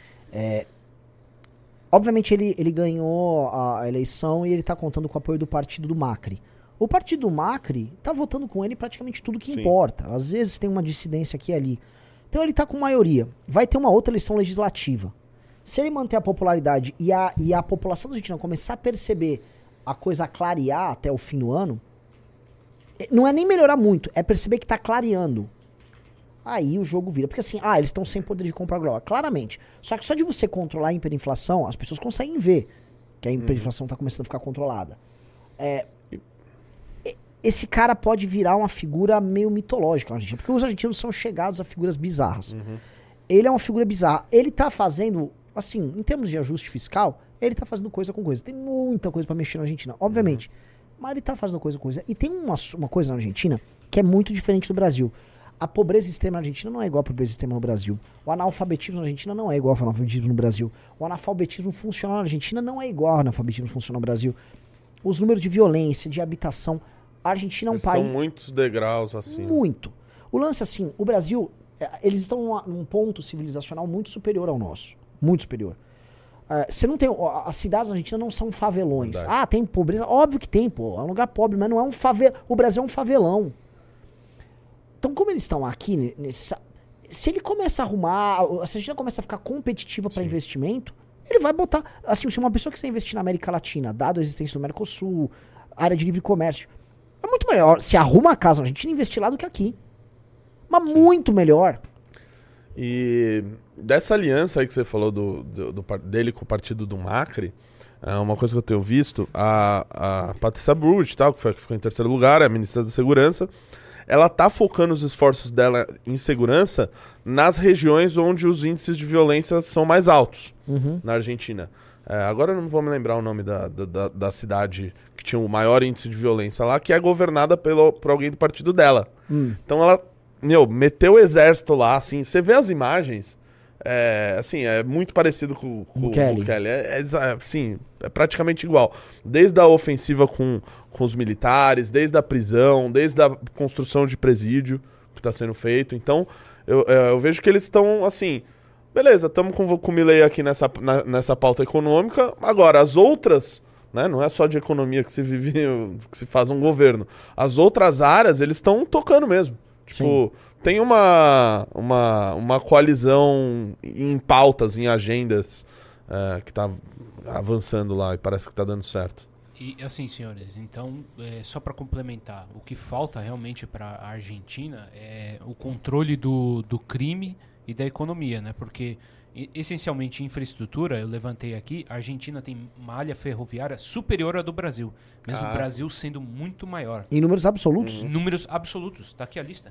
obviamente ele ganhou a eleição e ele tá contando com o apoio do partido do Macri. O partido do Macri tá votando com ele praticamente tudo que importa. Às vezes tem uma dissidência aqui e ali. Então ele tá com maioria. Vai ter uma outra eleição legislativa. Se ele manter a popularidade e a população da Argentina começar a perceber a coisa clarear até o fim do ano, não é nem melhorar muito, é perceber que tá clareando. Aí o jogo vira. Porque assim, eles estão sem poder de compra global. Claramente. Só que só de você controlar a hiperinflação, as pessoas conseguem ver que a hiperinflação tá começando a ficar controlada. esse cara pode virar uma figura meio mitológica na Argentina, porque os argentinos são chegados a figuras bizarras. Ele é uma figura bizarra. Ele tá fazendo, assim, em termos de ajuste fiscal, ele tá fazendo coisa com coisa. Tem muita coisa pra mexer na Argentina, obviamente. Mas ele tá fazendo coisa com coisa. E tem uma coisa na Argentina que é muito diferente do Brasil. A pobreza extrema na Argentina não é igual à pobreza extrema no Brasil. O analfabetismo na Argentina não é igual ao analfabetismo no Brasil. O analfabetismo funcional na Argentina não é igual ao analfabetismo funcional no Brasil. Os números de violência, de habitação... A Argentina é um país... Estão muitos degraus, assim. Muito. O lance, assim, o Brasil... Eles estão num ponto civilizacional muito superior ao nosso. Muito superior. Você não tem... As cidades na Argentina não são favelões. Verdade. Ah, tem pobreza? Óbvio que tem, pô. É um lugar pobre, mas não é um favelão. O Brasil é um favelão. Então, como eles estão aqui... Se ele começa a arrumar... Se a Argentina começa a ficar competitiva para investimento, ele vai botar... Assim, se uma pessoa que quer investir na América Latina, dado a existência do Mercosul, área de livre comércio... É muito melhor se arruma a casa na Argentina investir lá do que aqui. Mas muito melhor. E dessa aliança aí que você falou dele com o partido do Macri, uma coisa que eu tenho visto, a Patrícia Bullrich, tal, que ficou em terceiro lugar, é a ministra da Segurança, ela tá focando os esforços dela em segurança nas regiões onde os índices de violência são mais altos na Argentina. Agora eu não vou me lembrar o nome da cidade que tinha o maior índice de violência lá, que é governada por alguém do partido dela. Então ela, meteu o exército lá, assim, você vê as imagens, é muito parecido com o Bukele. Assim, é praticamente igual. Desde a ofensiva com os militares, desde a prisão, desde a construção de presídio que está sendo feito. Então, eu vejo que eles estão, assim... Beleza, estamos com o Milei aqui nessa pauta econômica. Agora, as outras, né, não é só de economia que se vive, que se faz um governo. As outras áreas, eles estão tocando mesmo. Tipo, tem uma coalizão em pautas, em agendas, que está avançando lá e parece que está dando certo. E assim, senhores, então, só para complementar, o que falta realmente para a Argentina é o controle do crime e da economia, né? Porque, essencialmente, infraestrutura, eu levantei aqui, a Argentina tem malha ferroviária superior à do Brasil. Mesmo o Brasil sendo muito maior. Em números absolutos? Números absolutos. Tá aqui a lista.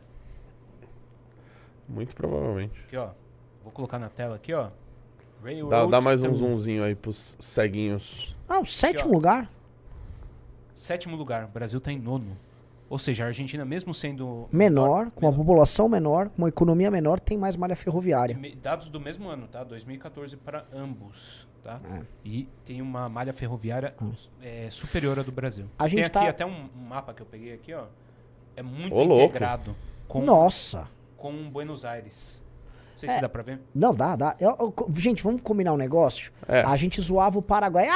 Muito provavelmente. Aqui, ó. Vou colocar na tela aqui, ó. Dá mais um zoomzinho aí pros ceguinhos. O sétimo lugar. Sétimo lugar. O Brasil tá em nono. Ou seja, a Argentina, mesmo sendo... Menor, com a população menor, com uma economia menor, tem mais malha ferroviária. Dados do mesmo ano, tá? 2014 para ambos, tá? E tem uma malha ferroviária superior à do Brasil. A gente tem aqui até um mapa que eu peguei aqui, ó. É muito louco. integrado com Buenos Aires. Não sei se dá pra ver. Não, dá. Gente, vamos combinar um negócio? A gente zoava o Paraguai.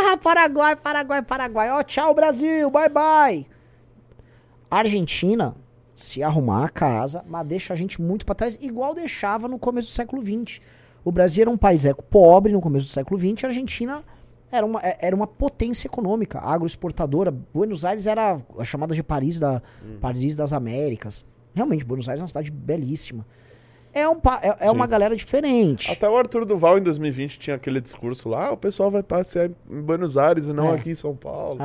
Paraguai. Ó, tchau, Brasil, bye, bye. A Argentina, se arrumar a casa, mas deixa a gente muito pra trás, igual deixava no começo do século XX. O Brasil era um país pobre no começo do século XX, a Argentina era uma potência econômica, agroexportadora. Buenos Aires era a chamada de Paris das Américas. Realmente, Buenos Aires é uma cidade belíssima. É uma galera diferente. Até o Arthur Duval, em 2020, tinha aquele discurso lá, o pessoal vai passear em Buenos Aires e não aqui em São Paulo.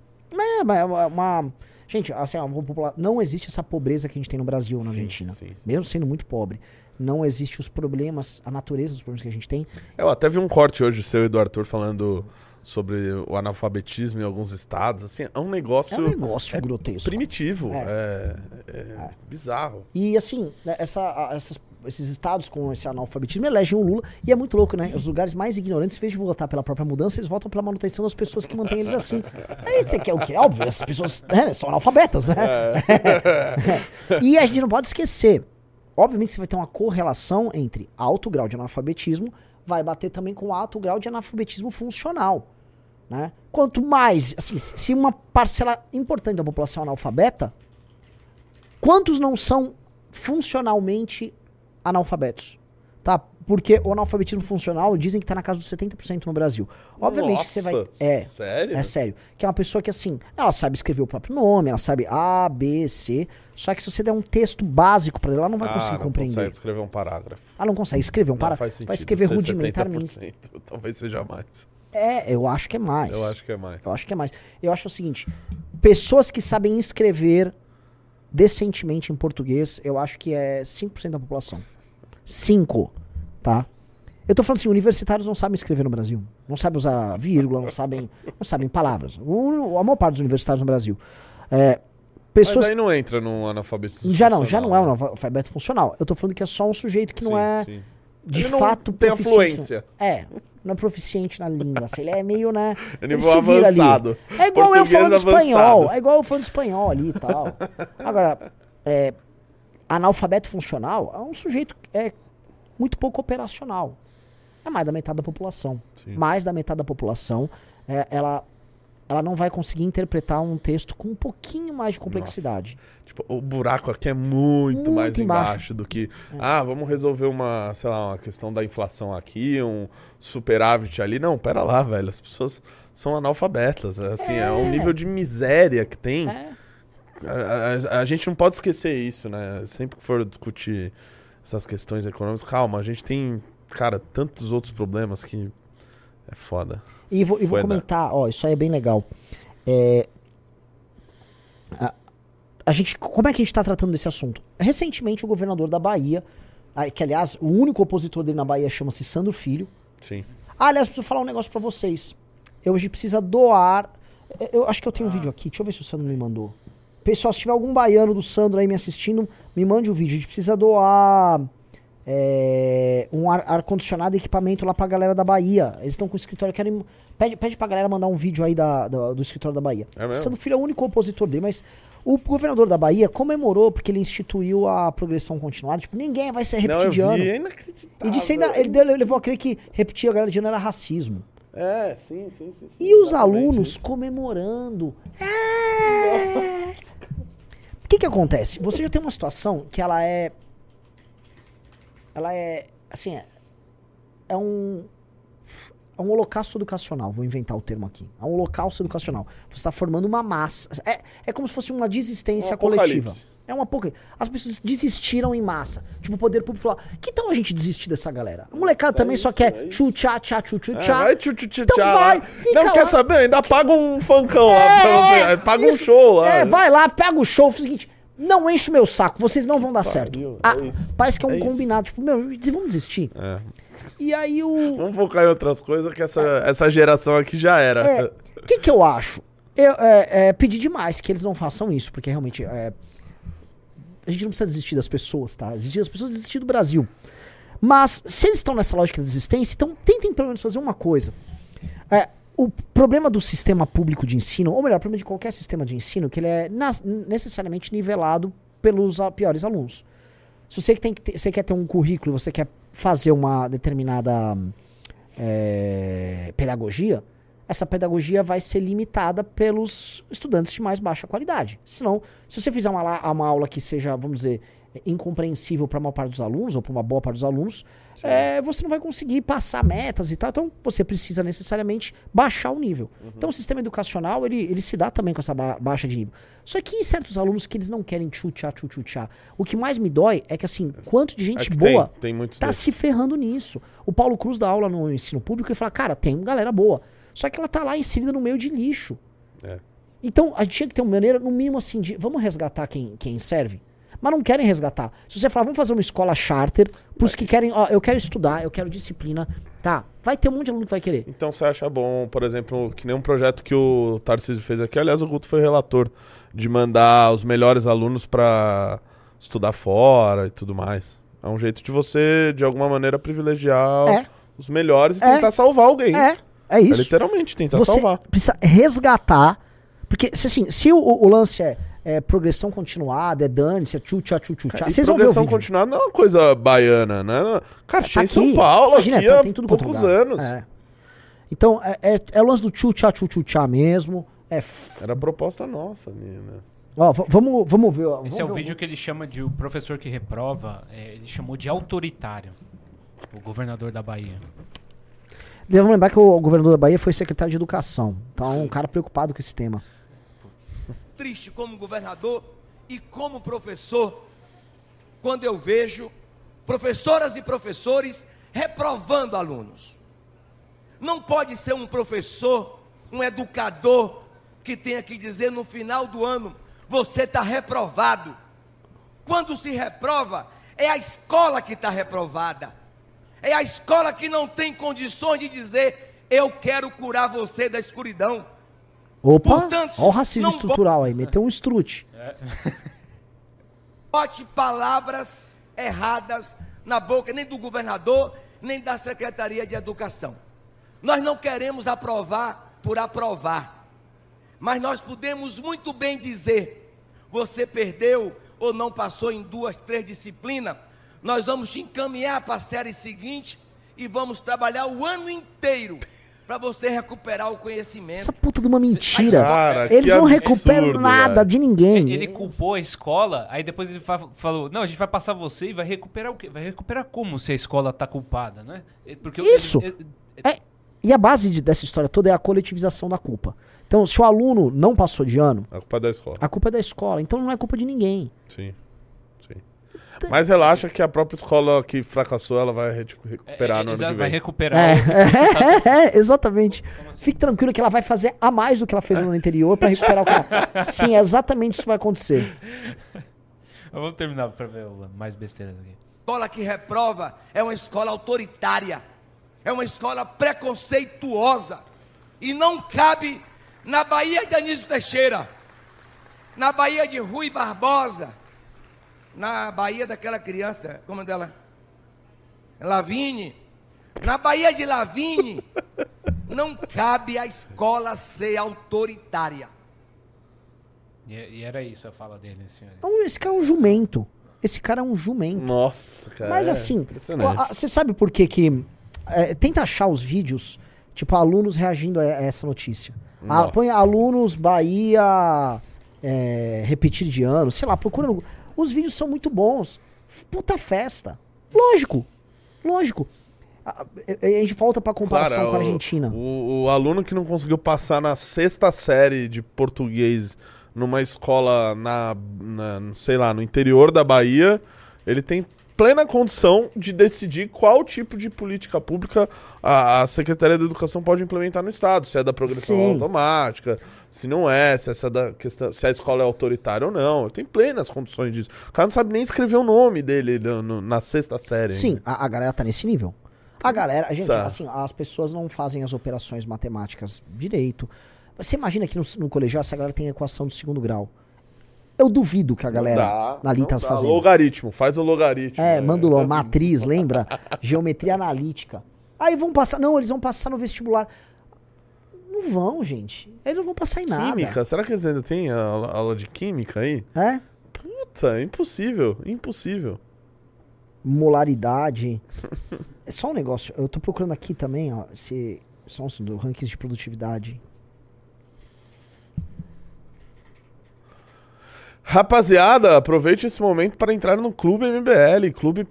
Gente, assim, não existe essa pobreza que a gente tem no Brasil, na Argentina. Mesmo sendo muito pobre. Não existe os problemas, a natureza dos problemas que a gente tem. Eu até vi um corte hoje seu e do Arthur falando sobre o analfabetismo em alguns estados. Assim, é um negócio grotesco. Primitivo. É bizarro. E assim, esses estados com esse analfabetismo elegem o Lula. E é muito louco, né? Os lugares mais ignorantes, em vez de votar pela própria mudança, eles votam pela manutenção das pessoas que mantêm eles assim. Aí você quer o quê? Óbvio, essas pessoas são analfabetas, né? E a gente não pode esquecer. Obviamente você vai ter uma correlação entre alto grau de analfabetismo, vai bater também com alto grau de analfabetismo funcional. Né? Quanto mais, assim, se uma parcela importante da população é analfabeta, quantos não são funcionalmente analfabetos? Tá? Porque o analfabetismo funcional dizem que tá na casa dos 70% no Brasil. Obviamente Nossa, você vai. Sério? É sério. Que é uma pessoa que, assim, ela sabe escrever o próprio nome, ela sabe A, B, C. Só que se você der um texto básico pra ela, ela não vai conseguir compreender. Ela não consegue escrever um parágrafo. Ela não consegue escrever um parágrafo. Faz sentido. Vai escrever rudimentarmente. 70%, talvez seja mais. Eu acho que é mais. Eu acho que é mais. Eu acho o seguinte, pessoas que sabem escrever decentemente em português, eu acho que é 5% da população. 5, tá? Eu tô falando assim, universitários não sabem escrever no Brasil. Não sabem usar vírgula, não sabem palavras. A maior parte dos universitários no Brasil. Pessoas... Mas aí não entra no analfabeto já não é um analfabeto funcional. Eu tô falando que é só um sujeito que não é de ele fato não tem proficiente. afluência. Não é proficiente na língua. Assim, ele é meio, né? É nível avançado. É igual eu falando avançado. espanhol. É igual eu falando espanhol ali e tal. Agora, analfabeto funcional é um sujeito muito pouco operacional. É mais da metade da população. Sim. Mais da metade da população, ela não vai conseguir interpretar um texto com um pouquinho mais de complexidade. Nossa. Tipo, o buraco aqui é muito mais embaixo do que... vamos resolver uma questão da inflação aqui, um superávit ali. Não, pera lá, velho. As pessoas são analfabetas. Assim, é um nível de miséria que tem. A gente não pode esquecer isso, né? Sempre que for discutir essas questões econômicas, calma, a gente tem, cara, tantos outros problemas que é foda. E vou comentar, isso aí é bem legal. Como é que a gente está tratando desse assunto? Recentemente, o governador da Bahia, que aliás, o único opositor dele na Bahia chama-se Sandro Filho. Sim. Aliás, preciso falar um negócio pra vocês. A gente precisa doar. Eu acho que eu tenho um vídeo aqui, deixa eu ver se o Sandro me mandou. Pessoal, se tiver algum baiano do Sandro aí me assistindo, me mande o vídeo. A gente precisa doar um ar-condicionado e equipamento lá pra galera da Bahia. Eles estão com o escritório, pede pra galera mandar um vídeo aí do escritório da Bahia. É mesmo? Sandro Filho é o único opositor dele, mas o governador da Bahia comemorou porque ele instituiu a progressão continuada. Tipo, ninguém vai ser repetir de ano. É inacreditável. E disse ainda, ele levou a crer que repetir a galera de ano era racismo. Sim. E os alunos isso. Comemorando. O que acontece? Você já tem uma situação que ela é assim, é um holocausto educacional, vou inventar o termo aqui. É um holocausto educacional. Você está formando uma massa. É como se fosse uma desistência coletiva. É um apocalipse. As pessoas desistiram em massa. Tipo, o poder público falou, que tal a gente desistir dessa galera? A molecada também só quer tchu-tchá. Vai tchu-tchá. Então vai, fica não lá. Quer saber? Ainda paga um funkão lá pra você. Paga um show lá. Vai lá, pega o show. Faz o seguinte, não enche o meu saco, vocês não vão dar certo. Parece que é um combinado. Tipo, vamos desistir. E aí Vamos focar em outras coisas que essa geração aqui já era. O que eu acho? Pedir demais que eles não façam isso, porque realmente a gente não precisa desistir das pessoas, tá? Desistir do Brasil. Mas se eles estão nessa lógica de desistência, então tentem pelo menos fazer uma coisa. O problema do sistema público de ensino, ou melhor, o problema de qualquer sistema de ensino, que ele é necessariamente nivelado pelos piores alunos. Se você quer ter um currículo e você quer fazer uma determinada pedagogia, essa pedagogia vai ser limitada pelos estudantes de mais baixa qualidade. Senão, se você fizer uma aula que seja, vamos dizer, incompreensível para a maior parte dos alunos, ou para uma boa parte dos alunos, você não vai conseguir passar metas e tal. Então, você precisa necessariamente baixar o nível. Então, o sistema educacional, ele se dá também com essa baixa de nível. Só que em certos alunos que eles não querem tchu-tchá. O que mais me dói é que, assim, quanto de gente boa tem tá se ferrando nisso. O Paulo Cruz dá aula no ensino público e fala, cara, tem galera boa. Só que ela tá lá inserida no meio de lixo. Então, a gente tinha que ter uma maneira, no mínimo assim, vamos resgatar quem serve? Mas não querem resgatar. Se você falar, vamos fazer uma escola charter pros que querem, eu quero estudar, eu quero disciplina, tá? Vai ter um monte de aluno que vai querer. Então você acha bom, por exemplo, que nem um projeto que o Tarcísio fez aqui, aliás o Guto foi relator, de mandar os melhores alunos pra estudar fora e tudo mais. É um jeito de você, de alguma maneira, privilegiar os melhores e tentar salvar alguém. É isso. Literalmente, tentar você salvar. Precisa resgatar, porque se o lance é progressão continuada, dane-se, tchu-tchá. Vocês vão ver o progressão vídeo. continuada não é uma coisa baiana, né? Cara, Tá em São Paulo, imagina, aqui há tem tudo poucos anos. Então, é o lance do tchu-tchá mesmo. Era a proposta nossa, menina. Ó, vamos ver. Esse é o vídeo que ele chama de o professor que reprova, ele chamou de autoritário, o governador da Bahia. Vamos lembrar que o governador da Bahia foi secretário de educação. Então, é um cara preocupado com esse tema. Triste como governador e como professor, quando eu vejo professoras e professores reprovando alunos. Não pode ser um professor, um educador, que tenha que dizer no final do ano, você está reprovado. Quando se reprova, é a escola que está reprovada. É a escola que não tem condições de dizer, eu quero curar você da escuridão. Opa, Portanto, olha o racismo não estrutural aí, meteu um estrute. Bote palavras erradas na boca, nem do governador, nem da Secretaria de Educação. Nós não queremos aprovar por aprovar, mas nós podemos muito bem dizer, você perdeu ou não passou em 2, 3 disciplinas, nós vamos te encaminhar para a série seguinte e vamos trabalhar o ano inteiro para você recuperar o conhecimento. Essa puta de uma mentira. Cara, Eles que não absurdo, recuperam nada velho. de ninguém. Ele culpou a escola, aí depois ele falou, não, a gente vai passar você e vai recuperar o quê? Vai recuperar como se a escola tá culpada, né? Porque Isso. E a base dessa história toda é a coletivização da culpa. Então, se o aluno não passou de ano, A culpa é da escola. a culpa é da escola. Então não é culpa de ninguém. Sim. Mas relaxa que a própria escola que fracassou, ela vai recuperar no ano que vai vem. recuperar. Exatamente. Fique tranquilo que ela vai fazer a mais do que ela fez no ano anterior pra recuperar o cara. Sim, é exatamente isso que vai acontecer. Vamos terminar pra ver mais besteiras aqui. A escola que reprova é uma escola autoritária, é uma escola preconceituosa, e não cabe na Bahia de Anísio Teixeira, na Bahia de Rui Barbosa, na Bahia daquela criança, como é dela? Lavigne. Na Bahia de Lavigne, não cabe a escola ser autoritária. E era isso a fala dele, senhores. Esse cara é um jumento. Esse cara é um jumento. Nossa, cara. Mas assim, impressionante. você sabe por que tenta achar os vídeos, tipo, alunos reagindo a essa notícia. Nossa. Põe alunos Bahia repetir de ano, sei lá, procura no... Os vídeos são muito bons. Puta festa. Lógico. A gente volta pra comparação Cara, com a Argentina. O aluno que não conseguiu passar na 6ª série de português numa escola sei lá, no interior da Bahia, ele tem plena condição de decidir qual tipo de política pública a Secretaria da Educação pode implementar no Estado. Se é da progressão Sim. automática, se não é, se essa da questão, se a escola é autoritária ou não. Ele tem plenas condições disso. O cara não sabe nem escrever o nome dele na 6ª série. Sim, ainda. a galera tá nesse nível. A galera, gente, Certo. assim, as pessoas não fazem as operações matemáticas direito. Você imagina que no colegial essa galera tem equação do 2º grau. Eu duvido que a galera ali tá fazendo. Logaritmo, faz o logaritmo. Manda o matriz, lembra? Geometria analítica. Aí vão passar. Não, eles vão passar no vestibular. Não vão, gente. Eles não vão passar em nada. Química, será que eles ainda têm aula de química aí? É? Puta, impossível. Molaridade. É só um negócio. Eu tô procurando aqui também, ó. Só do rankings de produtividade. Rapaziada, aproveite esse momento para entrar no Clube MBL,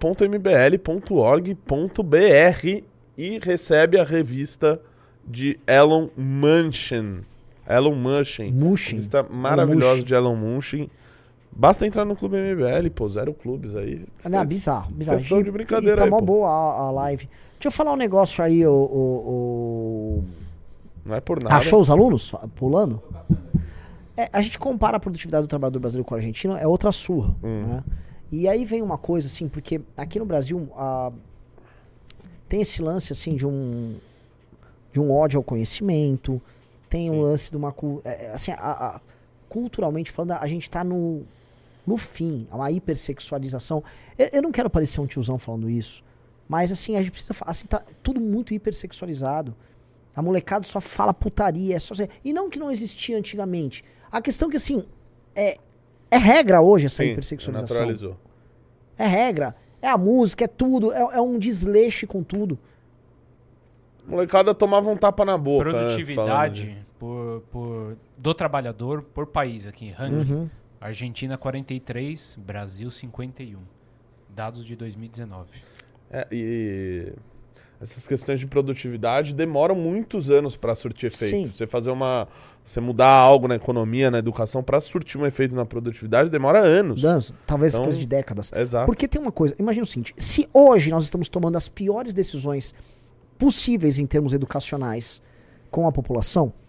clube.mbl.org.br, e recebe a revista de Elon Munchin. Revista maravilhosa de Elon Munchin. Basta entrar no Clube MBL, pô, 0 clubes aí. Não, bizarro. Vocês estão de brincadeira tá aí, mó pô. boa a live. Deixa eu falar um negócio aí, Não é por nada. Achou os alunos pulando? A gente compara a produtividade do trabalhador brasileiro com o argentino, é outra surra. Né? E aí vem uma coisa assim, porque aqui no Brasil tem esse lance assim de um ódio ao conhecimento, tem um lance de uma... assim, culturalmente falando, a gente tá no fim, uma hipersexualização. Eu não quero parecer um tiozão falando isso, mas assim, a gente precisa falar, assim, tá tudo muito hipersexualizado. A molecada só fala putaria, e não que não existia antigamente. A questão é que, assim, é regra hoje essa hipersexualização. Naturalizou. É regra. É a música, é tudo. É um desleixo com tudo. Molecada tomava um tapa na boca. Produtividade do trabalhador por país aqui. Ranking. Argentina 43, Brasil 51. Dados de 2019. E essas questões de produtividade demoram muitos anos para surtir efeito. Sim. Você mudar algo na economia, na educação, para surtir um efeito na produtividade, demora anos. Talvez coisa de décadas. Exato. Porque tem uma coisa, imagina o seguinte, se hoje nós estamos tomando as piores decisões possíveis em termos educacionais com a população,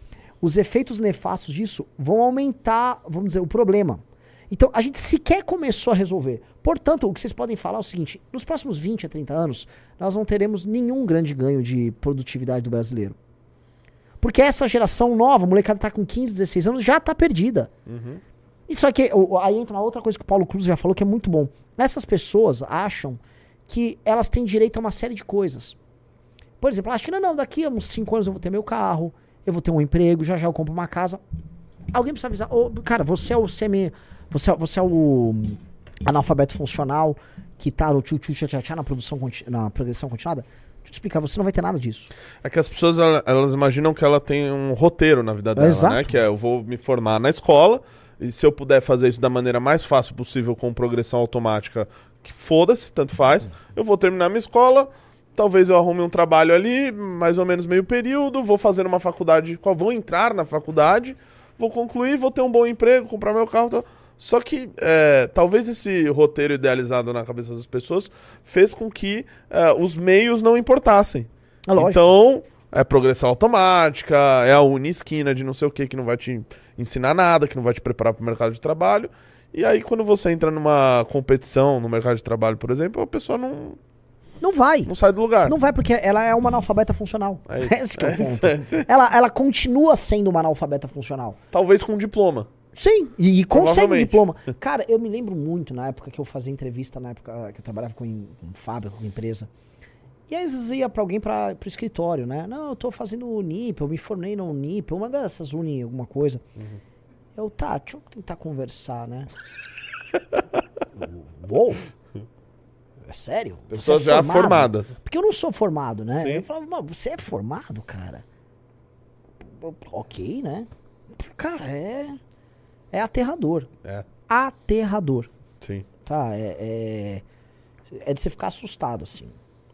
os efeitos nefastos disso vão aumentar, vamos dizer, o problema. Então, a gente sequer começou a resolver. Portanto, o que vocês podem falar é o seguinte, nos próximos 20 a 30 anos, nós não teremos nenhum grande ganho de produtividade do brasileiro. Porque essa geração nova, a molecada tá com 15, 16 anos, já tá perdida. Uhum. Isso aqui, aí entra uma outra coisa que o Paulo Cruz já falou que é muito bom. Essas pessoas acham que elas têm direito a uma série de coisas. Por exemplo, acho que não, daqui a uns 5 anos eu vou ter meu carro, eu vou ter um emprego, já eu compro uma casa. Alguém precisa avisar, cara, você é o você é o analfabeto funcional que tá no tchu-tchu-tchá-tchá na progressão continuada? Deixa eu te explicar, você não vai ter nada disso. É que as pessoas, elas imaginam que ela tem um roteiro na vida dela, Exato. né? Que é, eu vou me formar na escola, e se eu puder fazer isso da maneira mais fácil possível com progressão automática, que foda-se, tanto faz, eu vou terminar minha escola, talvez eu arrume um trabalho ali, mais ou menos meio período, vou fazer uma faculdade, vou entrar na faculdade, vou concluir, vou ter um bom emprego, comprar meu carro, tal. Só que talvez esse roteiro idealizado na cabeça das pessoas fez com que os meios não importassem. É lógico. Então, é progressão automática, é a Unisquina de não sei o que não vai te ensinar nada, que não vai te preparar para o mercado de trabalho. E aí, quando você entra numa competição no mercado de trabalho, por exemplo, a pessoa Não vai. não sai do lugar. Não vai porque ela é uma analfabeta funcional. É isso. Esse que é o isso, ponto. é isso. Ela continua sendo uma analfabeta funcional. Talvez com diploma. Sim, e consegue um Provavelmente. diploma. Cara, eu me lembro muito na época que eu fazia entrevista, na época que eu trabalhava com fábrica, com empresa. E aí às vezes ia pra alguém pro escritório, né? Não, eu tô fazendo Unip, eu me formei na Unip, uma dessas Uni, alguma coisa. Eu, deixa eu tentar conversar, né? Uou! É sério? Pessoas Você é já formado? formadas. Porque eu não sou formado, né? Sim. Eu falava, mas você é formado, cara? Ok, né? Cara, é aterrador. É, Aterrador, sim. tá? É de você ficar assustado, assim.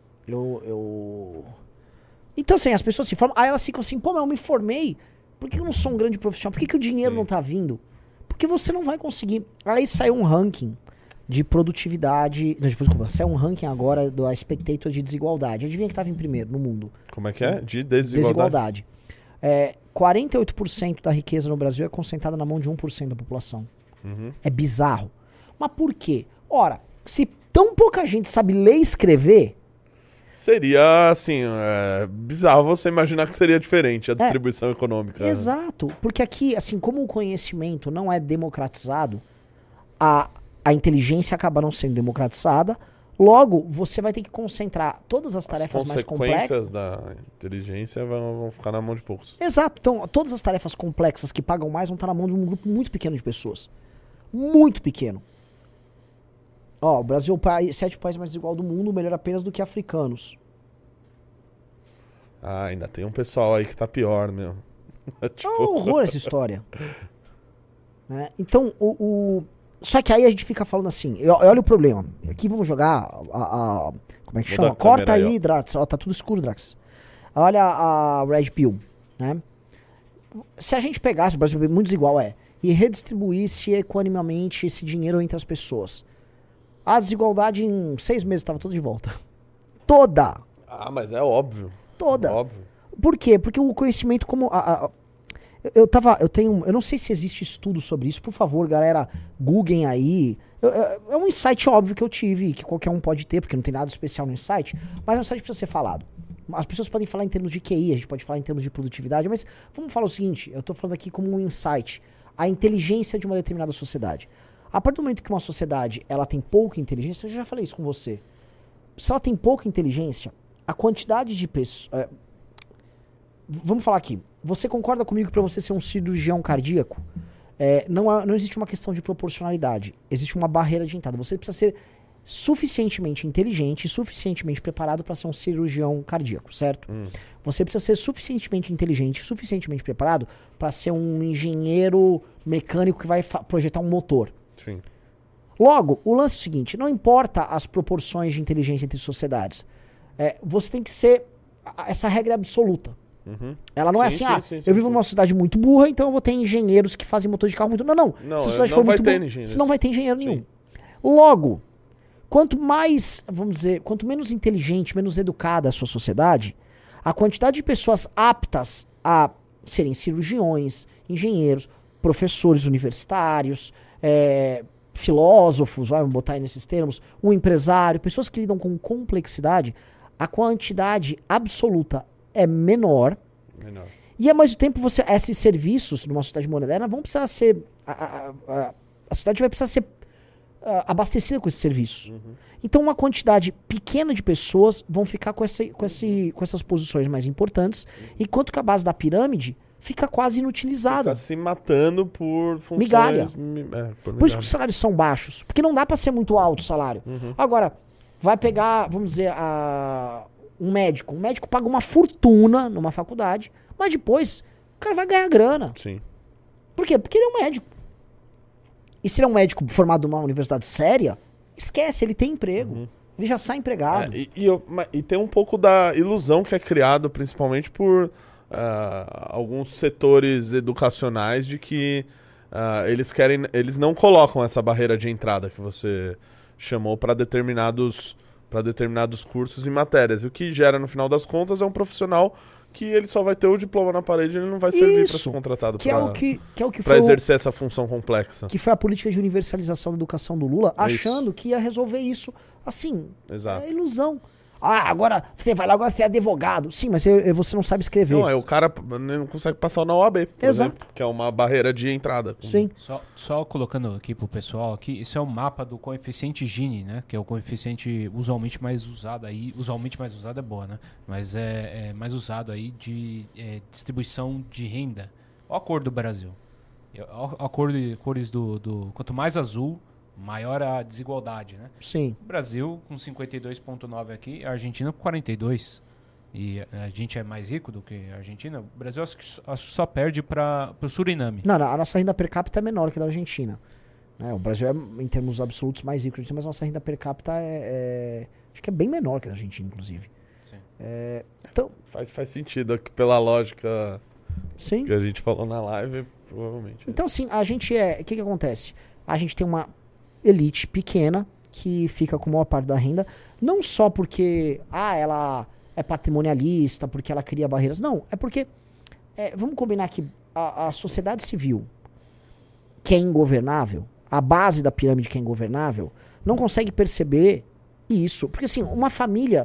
Então, assim, as pessoas se formam, aí elas ficam assim, pô, mas eu me formei, por que eu não sou um grande profissional? Por que o dinheiro Sim. não tá vindo? Porque você não vai conseguir. Aí saiu um ranking de produtividade, não, desculpa, saiu um ranking agora do Spectator de desigualdade. Adivinha que tava em primeiro no mundo? Como é que é? De desigualdade. 48% da riqueza no Brasil é concentrada na mão de 1% da população. Uhum. É bizarro. Mas por quê? Ora, se tão pouca gente sabe ler e escrever, Seria, assim, bizarro você imaginar que seria diferente a distribuição econômica. exato, porque aqui, assim, como o conhecimento não é democratizado, a inteligência acaba não sendo democratizada, logo você vai ter que concentrar todas as tarefas mais As complexas. consequências da inteligência vão ficar na mão de poucos. Exato, então todas as tarefas complexas que pagam mais vão estar na mão de um grupo muito pequeno de pessoas. Muito pequeno. Ó, o Brasil é o 7º país mais desigual do mundo, melhor apenas do que africanos. Ah, ainda tem um pessoal aí que tá pior, meu. É um horror essa história. Né? Então, só que aí a gente fica falando assim, olha o problema. Aqui vamos jogar como é que Vou chama? dar a Corta câmera aí, aí, ó. Drax. Ó, tá tudo escuro, Drax. Olha a Red Pill, né? Se a gente pegasse, o Brasil é muito desigual, e redistribuísse equanimamente esse dinheiro entre as pessoas, a desigualdade em 6 meses estava toda de volta. Toda! Ah, mas é óbvio. Toda. Óbvio. Por quê? Porque o conhecimento como... Eu não sei se existe estudo sobre isso. Por favor, galera, googlem aí. É um insight óbvio que eu tive, que qualquer um pode ter, porque não tem nada especial no insight, mas é um insight que precisa ser falado. As pessoas podem falar em termos de QI, a gente pode falar em termos de produtividade, mas vamos falar o seguinte, eu tô falando aqui como um insight. A inteligência de uma determinada sociedade. A partir do momento que uma sociedade ela tem pouca inteligência, eu já falei isso com você. Se ela tem pouca inteligência, a quantidade de pessoas... vamos falar aqui. Você concorda comigo que para você ser um cirurgião cardíaco, não existe uma questão de proporcionalidade. Existe uma barreira de entrada. Você precisa ser suficientemente inteligente e suficientemente preparado para ser um cirurgião cardíaco, certo? Você precisa ser suficientemente inteligente e suficientemente preparado para ser um engenheiro mecânico que vai projetar um motor. Sim. Logo, o lance é o seguinte, não importa as proporções de inteligência entre sociedades. Você tem que ser... Essa regra é absoluta. Uhum. Ela não é Sim, assim, sim, eu vivo numa sociedade muito burra, então eu vou ter engenheiros que fazem motor de carro muito... Não. Não, Se a sociedade não for vai muito ter burra, engenheiro. você não vai ter engenheiro nenhum. Sim. Logo, quanto mais, vamos dizer, quanto menos inteligente, menos educada a sua sociedade, a quantidade de pessoas aptas a serem cirurgiões, engenheiros, professores universitários, filósofos, vamos botar aí nesses termos, um empresário, pessoas que lidam com complexidade, a quantidade absoluta é menor. E ao mesmo tempo, esses serviços numa sociedade moderna vão precisar ser. A sociedade vai precisar ser abastecida com esses serviços. Então, uma quantidade pequena de pessoas vão ficar com essas posições mais importantes, enquanto que a base da pirâmide fica quase inutilizada. Fica se matando por funções... Migalha. Por isso que os salários são baixos. Porque não dá para ser muito alto o salário. Agora, vai pegar, vamos dizer, um médico. Um médico paga uma fortuna numa faculdade, mas depois o cara vai ganhar grana. Sim. Por quê? Porque ele é um médico. E se ele é um médico formado numa universidade séria, esquece, ele tem emprego. Ele já sai empregado. E tem um pouco da ilusão que é criado, principalmente por alguns setores educacionais, de que eles não colocam essa barreira de entrada que você chamou para determinados cursos e matérias. E o que gera, no final das contas, é um profissional que ele só vai ter o diploma na parede e ele não vai servir para ser contratado para exercer essa função complexa. Que foi a política de universalização da educação do Lula, achando que ia resolver isso. Assim, exato. É ilusão. Agora você vai lá, agora você é advogado. Sim, mas você não sabe escrever. Não, o cara não consegue passar na OAB, por exemplo, que é uma barreira de entrada. Sim. Só colocando aqui pro pessoal, isso é um mapa do coeficiente Gini, né? Que é o coeficiente usualmente mais usado aí. Usualmente mais usado é boa, né? Mas é mais usado aí de distribuição de renda. Olha a cor do Brasil. Olha a cores do... Quanto mais azul, maior a desigualdade, né? Sim. O Brasil com 52,9 aqui, a Argentina com 42. E a gente é mais rico do que a Argentina. O Brasil acho que só perde para o Suriname. Não, a nossa renda per capita é menor que a da Argentina. O Brasil é, em termos absolutos, mais rico que a Argentina, mas a nossa renda per capita acho que é bem menor que a da Argentina, inclusive. Sim. Então, faz sentido, pela lógica sim. que a gente falou na live, provavelmente. Então, assim, a gente o que acontece? A gente tem uma elite pequena que fica com a maior parte da renda, não só porque ela é patrimonialista, porque ela cria barreiras, não, é porque vamos combinar que a sociedade civil, que é ingovernável, a base da pirâmide que é ingovernável, não consegue perceber isso, porque assim, uma família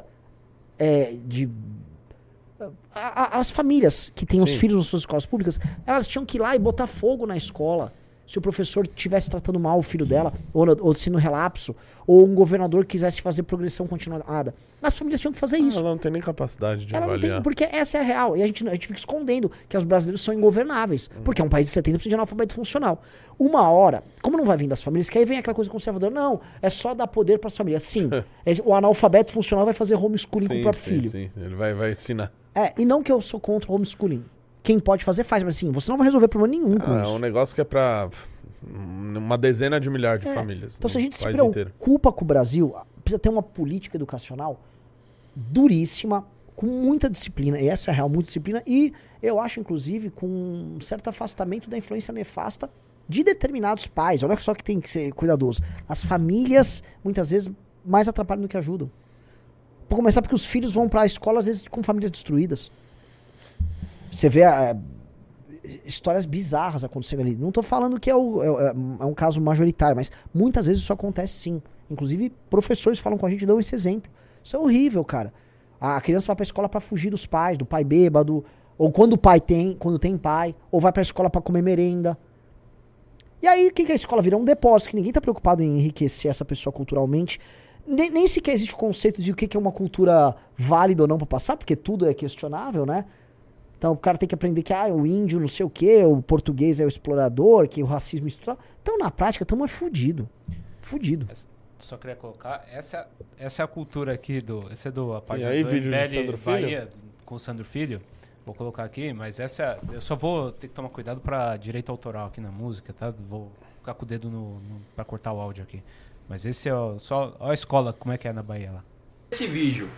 as famílias que têm os filhos nas suas escolas públicas, elas tinham que ir lá e botar fogo na escola se o professor estivesse tratando mal o filho dela, ou se no relapso, ou um governador quisesse fazer progressão continuada. As famílias tinham que fazer isso. Ela não tem nem capacidade de avaliar. Não tem, porque essa é a real. E a gente fica escondendo que os brasileiros são ingovernáveis, porque é um país de 70% de analfabeto funcional. Uma hora, como não vai vir das famílias, que aí vem aquela coisa conservadora, não, é só dar poder para as famílias. Sim, o analfabeto funcional vai fazer homeschooling com o próprio filho. Sim, ele vai ensinar. E não que eu sou contra o homeschooling. Quem pode fazer, faz. Mas assim, você não vai resolver problema nenhum com isso. É um negócio que é pra uma dezena de milhares de famílias. Então, se a gente se preocupa com o Brasil, precisa ter uma política educacional duríssima, com muita disciplina. E essa é a real, muita disciplina. E eu acho, inclusive, com um certo afastamento da influência nefasta de determinados pais. Olha só que tem que ser cuidadoso. As famílias, muitas vezes, mais atrapalham do que ajudam. Por começar, porque os filhos vão pra escola, às vezes, com famílias destruídas. Você vê histórias bizarras acontecendo ali. Não tô falando que é um caso majoritário, mas muitas vezes isso acontece sim. Inclusive, professores falam com a gente, dão esse exemplo. Isso é horrível, cara. A criança vai pra escola pra fugir dos pais, do pai bêbado, ou quando tem pai, ou vai pra escola pra comer merenda. E aí, o que a escola vira? Um depósito, que ninguém tá preocupado em enriquecer essa pessoa culturalmente. Nem sequer existe o conceito de o que é uma cultura válida ou não pra passar, porque tudo é questionável, né? Então o cara tem que aprender que o índio não sei o que, o português é o explorador, que o racismo é estrutural. Então na prática estamos fudido. Fudido. Só queria colocar, essa é a cultura aqui esse é a página aí, do vídeo de MBL Sandro Bahia, Filho? com o Sandro Filho. Vou colocar aqui, mas eu só vou ter que tomar cuidado para direito autoral aqui na música, tá? Vou ficar com o dedo para cortar o áudio aqui. Mas esse olha a escola, como é que é na Bahia lá. Esse vídeo.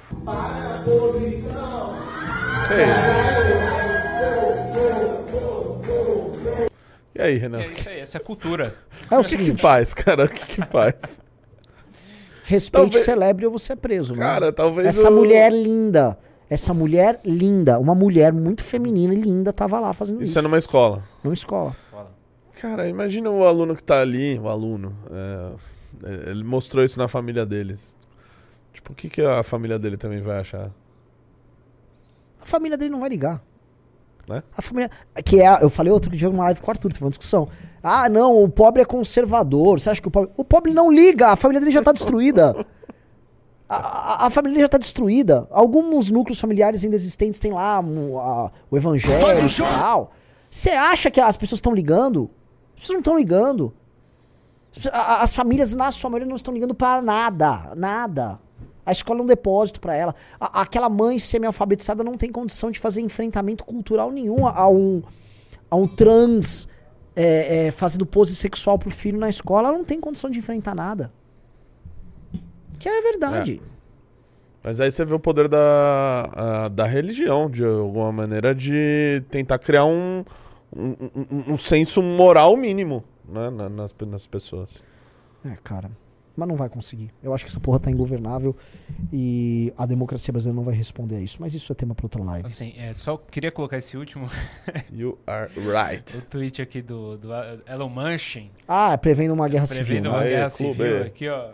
E aí, Renan? É isso aí, essa é a cultura. É o que seguinte, faz, cara? O que faz? respeite, celebre ou você é preso. Cara, né? talvez Essa mulher linda, Essa mulher linda, uma mulher muito feminina e linda, tava lá fazendo isso. Isso é numa escola. Numa escola. Cara, imagina o aluno que tá ali, ele mostrou isso na família deles. Tipo, o que a família dele também vai achar? A família dele não vai ligar. Né? A família. Eu falei outro dia numa live com o Arthur, teve uma discussão. Ah, não, o pobre é conservador. Você acha que o pobre. O pobre não liga, a família dele já tá destruída. A família dele já tá destruída. Alguns núcleos familiares ainda existentes tem lá o evangelho e tal. Você acha que as pessoas estão ligando? As pessoas não estão ligando. As famílias, na sua maioria, não estão ligando para nada. Nada. A escola é um depósito para ela. Aquela mãe semi-alfabetizada não tem condição de fazer enfrentamento cultural nenhum a um trans fazendo pose sexual pro filho na escola. Ela não tem condição de enfrentar nada. Que é a verdade. Mas aí você vê o poder da religião, de alguma maneira, de tentar criar um senso moral mínimo, né, nas pessoas. Cara, mas não vai conseguir. Eu acho que essa porra tá ingovernável e a democracia brasileira não vai responder a isso. Mas isso é tema pra outra live. Assim, só queria colocar esse último... You are right. O tweet aqui do Elon Musk. Prevendo uma guerra civil. Prevendo uma guerra civil. Aqui, ó.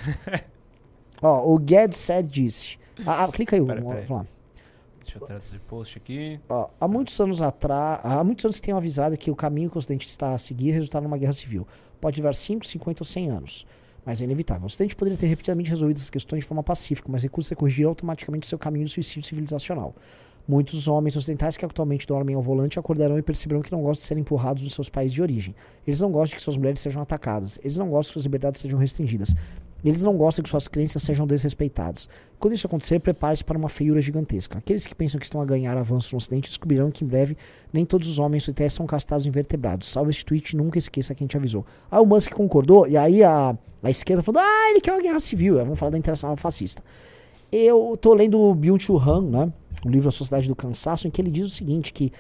O Guedes disse... clica aí, vamos lá. Deixa eu traduzir o post aqui. Há muitos anos que tenham avisado que o caminho que o Ocidente está a seguir resultará numa guerra civil. Pode levar 5, 50 ou 100 anos. Mas é inevitável. O Ocidente poderia ter repetidamente resolvido essas questões de forma pacífica, mas recusa-se a corrigir automaticamente seu caminho de suicídio civilizacional. Muitos homens ocidentais que atualmente dormem ao volante acordarão e perceberão que não gostam de serem empurrados dos seus países de origem. Eles não gostam de que suas mulheres sejam atacadas. Eles não gostam que suas liberdades sejam restringidas. Eles não gostam que suas crenças sejam desrespeitadas. Quando isso acontecer, prepare-se para uma feiura gigantesca. Aqueles que pensam que estão a ganhar avanços no Ocidente descobrirão que em breve nem todos os homens ocidentais são castrados e invertebrados. Salve este tweet e nunca esqueça quem te avisou. O Musk concordou e aí a esquerda falou, ele quer uma guerra civil. Vamos falar da Internacional Fascista. Eu tô lendo o Byung-Chul Han, né, o livro A Sociedade do Cansaço, em que ele diz o seguinte, que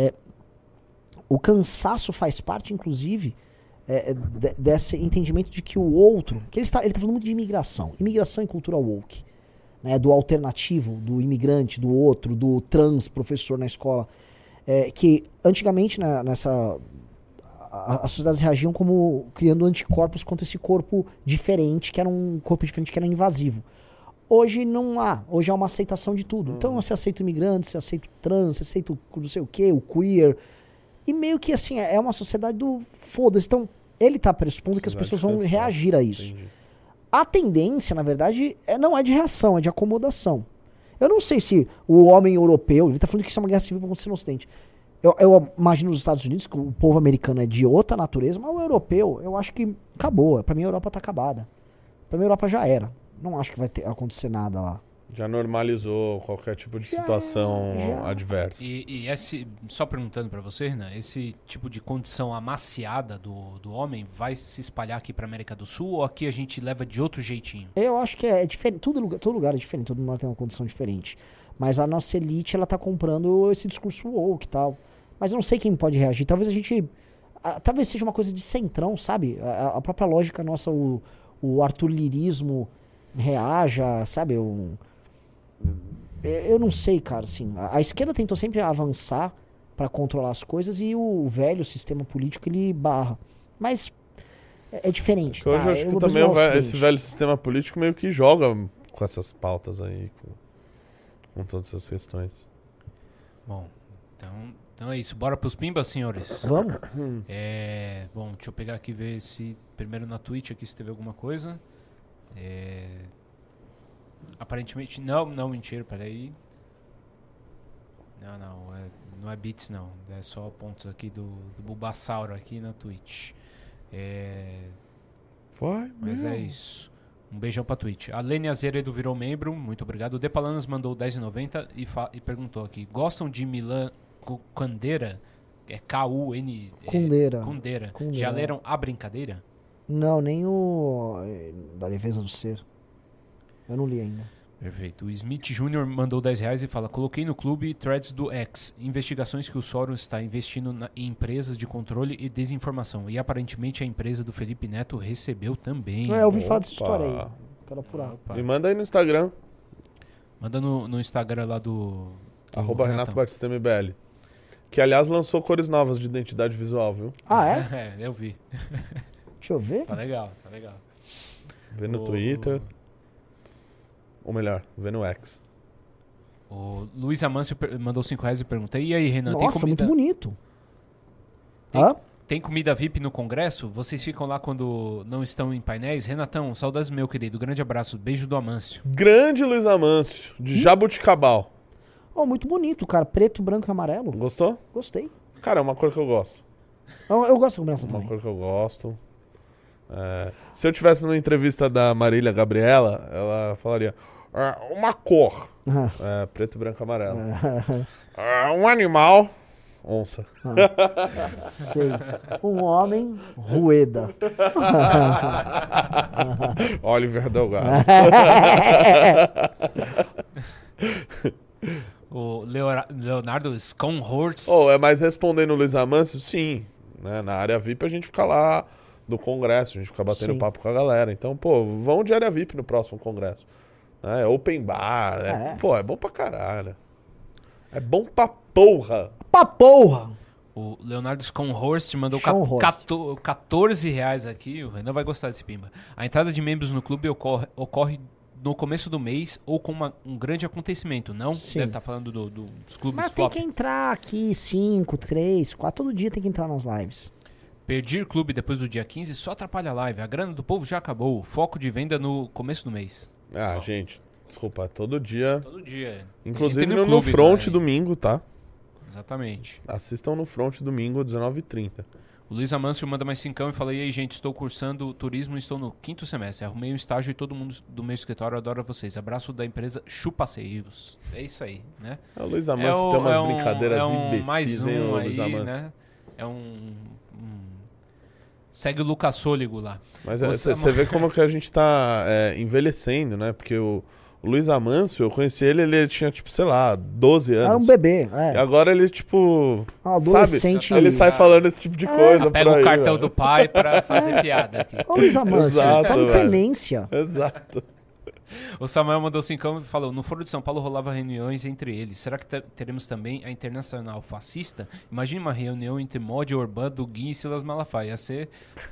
o cansaço faz parte, inclusive, desse entendimento de que o outro... que ele tá falando muito de imigração. Imigração e cultura woke. Né, do alternativo, do imigrante, do outro, do trans professor na escola. Que antigamente, né, as sociedades reagiam como criando anticorpos contra esse corpo diferente, que era um corpo diferente, que era invasivo. Hoje não há. Hoje há uma aceitação de tudo. Então você aceita o imigrante, você aceita o trans, você aceita o não sei o que, o queer. E meio que assim, é uma sociedade do foda-se. Então, ele tá pressupondo que as pessoas vão reagir a isso. Entendi. A tendência, na verdade, não é de reação, é de acomodação. Eu não sei se o homem europeu, ele tá falando que isso é uma guerra civil que vai acontecer no Ocidente. Eu imagino nos Estados Unidos que o povo americano é de outra natureza, mas o europeu, eu acho que acabou. Pra mim a Europa tá acabada. Pra mim a Europa já era. Não acho que vai acontecer nada lá. Já normalizou qualquer tipo de situação adversa. E só perguntando pra você, Renan, esse tipo de condição amaciada do homem vai se espalhar aqui pra América do Sul ou aqui a gente leva de outro jeitinho? Eu acho que é diferente. Todo lugar é diferente, todo mundo tem uma condição diferente. Mas a nossa elite, ela tá comprando esse discurso woke e tal. Mas eu não sei quem pode reagir. Talvez talvez seja uma coisa de centrão, sabe? A própria lógica nossa, o arthur-lirismo reaja, sabe? Eu não sei, cara, assim. A esquerda tentou sempre avançar para controlar as coisas e o velho sistema político, ele barra. Mas é diferente, tá? Hoje eu acho que também esse velho sistema político meio que joga com essas pautas aí, com todas essas questões. Bom, então é isso. Bora pros pimbas, senhores? Vamos. Bom, deixa eu pegar aqui e ver se primeiro na Twitch aqui se teve alguma coisa. Aparentemente, não, mentira, peraí. Não é bits não, é só pontos aqui do Bulbasauro aqui na Twitch. Mas é isso. Um beijão pra Twitch. A Lene Azeredo virou membro, muito obrigado. O Depalanas mandou R$10,90 e perguntou aqui: gostam de Milan Kundera? É K-U-N... Kundera. Já leram A Brincadeira? Não, nem o Da Defesa do Ser. Eu não li ainda. Perfeito. O Smith Jr. mandou R$10 e fala: coloquei no clube threads do X, investigações que o Soros está investindo em empresas de controle e desinformação. E aparentemente a empresa do Felipe Neto recebeu também. Eu ouvi falar dessa história aí. Quero apurar. Me manda aí no Instagram. Manda no Instagram lá do Arroba Renato Renatão. Batista MBL. Que, aliás, lançou cores novas de identidade visual, viu? Ah, é? É, eu vi. Deixa eu ver. Tá legal, tá legal. Vê no O- Twitter. Ou melhor, vê no X. O Luiz Amâncio mandou 5 reais e pergunta: e aí, Renan, tem Nossa, muito comida, bonito. Tem- Hã? tem comida VIP no Congresso? Vocês ficam lá quando não estão em painéis? Renatão, saudades meu querido. Grande abraço. Beijo do Amâncio. Grande Luiz Amâncio, de Jabuticabal. Oh, muito bonito, cara. Preto, branco e amarelo. Gostou? Gostei. Cara, é uma cor que eu gosto. Eu gosto da combinação Uma também. cor que eu gosto. Se eu tivesse numa entrevista da Marília Gabriela, ela falaria: uma cor. Preto, branco e amarelo. Um animal. Onça. Sei. Um homem, Rueda. Oliver Delgado. O Leonardo Sconhorst. Mas respondendo o Luiz Amâncio, sim. Né? Na área VIP a gente fica lá no congresso, a gente fica batendo Sim. papo com a galera. Então, vão de área VIP no próximo congresso. É open bar, é bom pra caralho. É bom pra porra. Pra porra! O Leonardo Sconhorst mandou Sconhorst. 14 reais aqui. O Renan vai gostar desse pimba. A entrada de membros no clube ocorre no começo do mês ou com um grande acontecimento, não? Sim. Deve estar falando dos clubes Mas tem flop. que entrar aqui 5, 3, 4. Todo dia tem que entrar nas lives. Perder clube depois do dia 15 só atrapalha a live. A grana do povo já acabou. Foco de venda no começo do mês. Gente, desculpa, todo dia. Todo dia. Inclusive Entre no clube, front né? domingo, tá? Exatamente. Assistam no front domingo, 19h30. O Luiz Amâncio manda mais 5 e fala: e aí, gente, estou cursando turismo e estou no 5º semestre. Arrumei um estágio e todo mundo do meu escritório adora vocês. Abraço da empresa Chupaceiros. É isso aí, né? O Luiz Amâncio tem umas brincadeiras imbecis, mais hein, um o aí, Luiz Amâncio? né? Segue o Lucas Sôligo lá. Mas Você- você vê como que a gente tá envelhecendo, né? Porque o Luiz Amâncio, eu conheci ele tinha, tipo, sei lá, 12 anos. Era um bebê, E agora ele, tipo, Um adolescente. sabe? Ele sai falando esse tipo de coisa Pega por o aí, cartão velho. do pai pra fazer piada aqui. Ô, Luiz Amâncio, Exato, tá em velho. penência. Exato. O Samuel mandou 5 e falou: no Foro de São Paulo rolava reuniões entre eles. Será que teremos também a Internacional Fascista? Imagine uma reunião entre Modi, Orbán, Duguin e Silas Malafaia. Ia ser...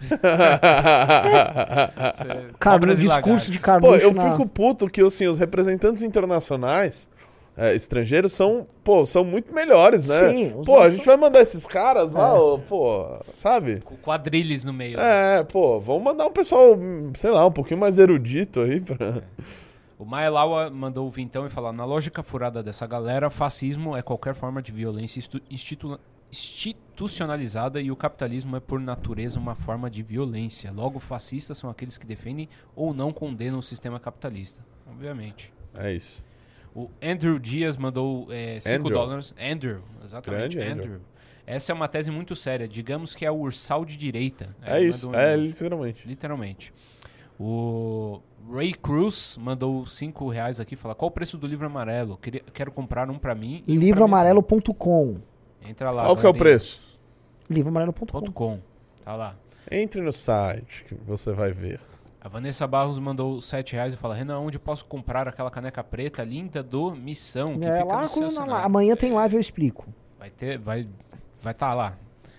Cara, no Cobras e discurso de lagartos. Carluxo Eu fico puto que, assim, os representantes internacionais estrangeiros são muito melhores, né? Sim, os a nossos- gente vai mandar esses caras lá, sabe? Com quadrilhas no meio. Vamos mandar um pessoal, sei lá, um pouquinho mais erudito aí pra... O Maelawa mandou o vintão e falar: na lógica furada dessa galera, fascismo é qualquer forma de violência institucionalizada e o capitalismo é por natureza uma forma de violência. Logo, fascistas são aqueles que defendem ou não condenam o sistema capitalista. Obviamente. É isso. O Andrew Dias mandou 5 Andrew. dólares. Andrew, exatamente. Grande Andrew. Essa é uma tese muito séria. Digamos que é o ursal de direita. É Ele isso, mandou um emoji. literalmente. Literalmente. O Ray Cruz mandou 5 reais aqui. Fala: qual o preço do livro amarelo? Quero comprar um pra mim. E um pra Livroamarelo.com. Entra lá. Qual que é o galerinha. preço? Livroamarelo.com. .com. Tá lá. Entre no site que você vai ver. A Vanessa Barros mandou 7 reais e fala: Renan, onde posso comprar aquela caneca preta linda do Missão? Que fica no seu cenário. Amanhã tem live, eu explico. Vai estar lá.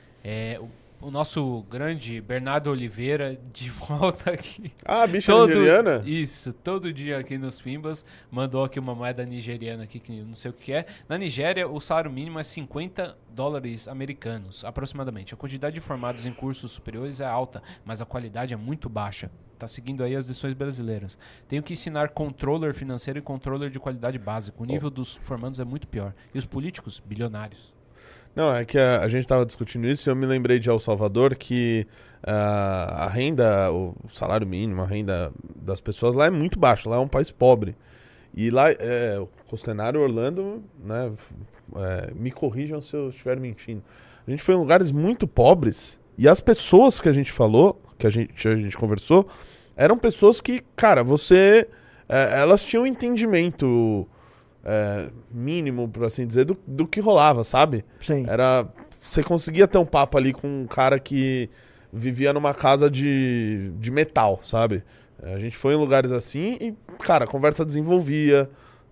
O nosso grande Bernardo Oliveira de volta aqui. A bicha nigeriana? Isso, todo dia aqui nos Pimbas. Mandou aqui uma moeda nigeriana aqui, que não sei o que é. Na Nigéria, o salário mínimo é 50 dólares americanos, aproximadamente. A quantidade de formados em cursos superiores é alta, mas a qualidade é muito baixa. Tá seguindo aí as lições brasileiras. Tenho que ensinar controller financeiro e controller de qualidade básica. O nível dos formandos é muito pior. E os políticos, bilionários. Não, é que a gente estava discutindo isso e eu me lembrei de El Salvador que a renda, o salário mínimo, a renda das pessoas lá é muito baixa. Lá é um país pobre. E lá, o Costenário Orlando, né, me corrijam se eu estiver mentindo. A gente foi em lugares muito pobres e as pessoas que a gente falou, que a gente conversou, eram pessoas que, cara, elas tinham um entendimento mínimo, por assim dizer, do que rolava, sabe? Sim. Você conseguia ter um papo ali com um cara que vivia numa casa de metal, sabe? A gente foi em lugares assim e, cara, a conversa desenvolvia,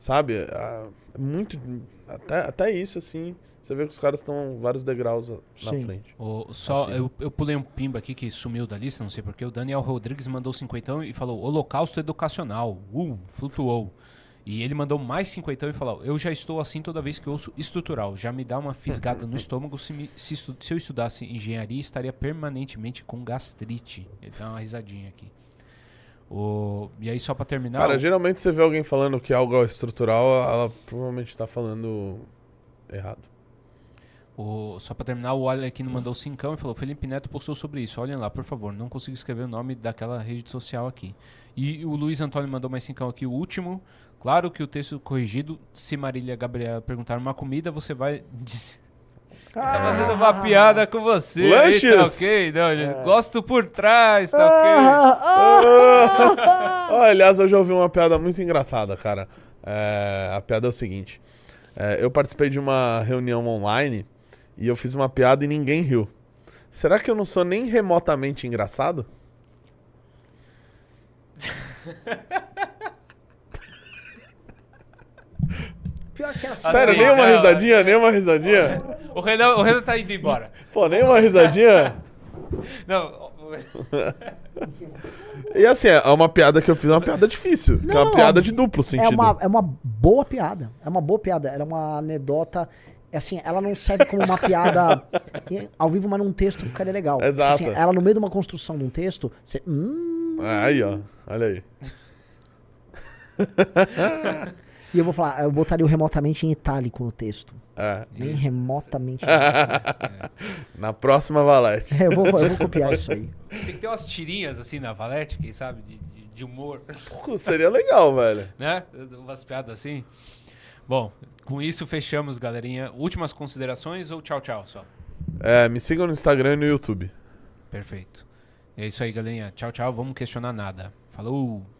sabe? Muito... Até isso, assim, você vê que os caras estão vários degraus na Sim. frente. Assim. Eu pulei um pimba aqui que sumiu da lista, não sei porquê. O Daniel Rodrigues mandou 50 e falou: Holocausto Educacional. Flutuou. E ele mandou mais 50 e falou: eu já estou assim toda vez que ouço estrutural. Já me dá uma fisgada no estômago. Se eu estudasse engenharia, estaria permanentemente com gastrite. Ele dá uma risadinha aqui. E aí, só pra terminar... Cara, geralmente você vê alguém falando que algo é estrutural, ela provavelmente tá falando errado. Só pra terminar, o Olha aqui não mandou 5 e falou: Felipe Neto postou sobre isso. Olhem lá, por favor. Não consigo escrever o nome daquela rede social aqui. E o Luiz Antônio mandou mais 5 aqui. O último, claro que o texto corrigido, se Marília e Gabriela perguntar uma comida, você vai dizer... Tá fazendo uma piada com você. Lanches? Aí, tá ok? Não, gosto por trás, tá ok? Aliás, hoje eu ouvi uma piada muito engraçada, cara. A piada é o seguinte. Eu participei de uma reunião online e eu fiz uma piada e ninguém riu. Será que eu não sou nem remotamente engraçado? Pior que é assim. Sério, nem uma risadinha, nem uma risadinha? O Renan tá indo embora. Pô, nem uma risadinha? Não. E assim, é uma piada que eu fiz, uma piada difícil. Que é uma piada de duplo sentido. É uma boa piada. É uma boa piada. Era uma anedota. Assim, ela não serve como uma piada ao vivo, mas num texto ficaria legal. Exato. Assim, ela no meio de uma construção de um texto, você... Aí, ó. Olha aí. E eu vou falar, eu botaria o remotamente em itálico no texto. Nem remotamente. Na próxima Valete. Eu vou copiar isso aí. Tem que ter umas tirinhas assim na Valete, quem sabe, de humor. Pô, seria legal, velho. Né? Umas piadas assim. Bom, com isso fechamos, galerinha. Últimas considerações ou tchau, tchau só? Me sigam no Instagram e no YouTube. Perfeito. É isso aí, galerinha. Tchau, tchau. Vamos questionar nada. Falou!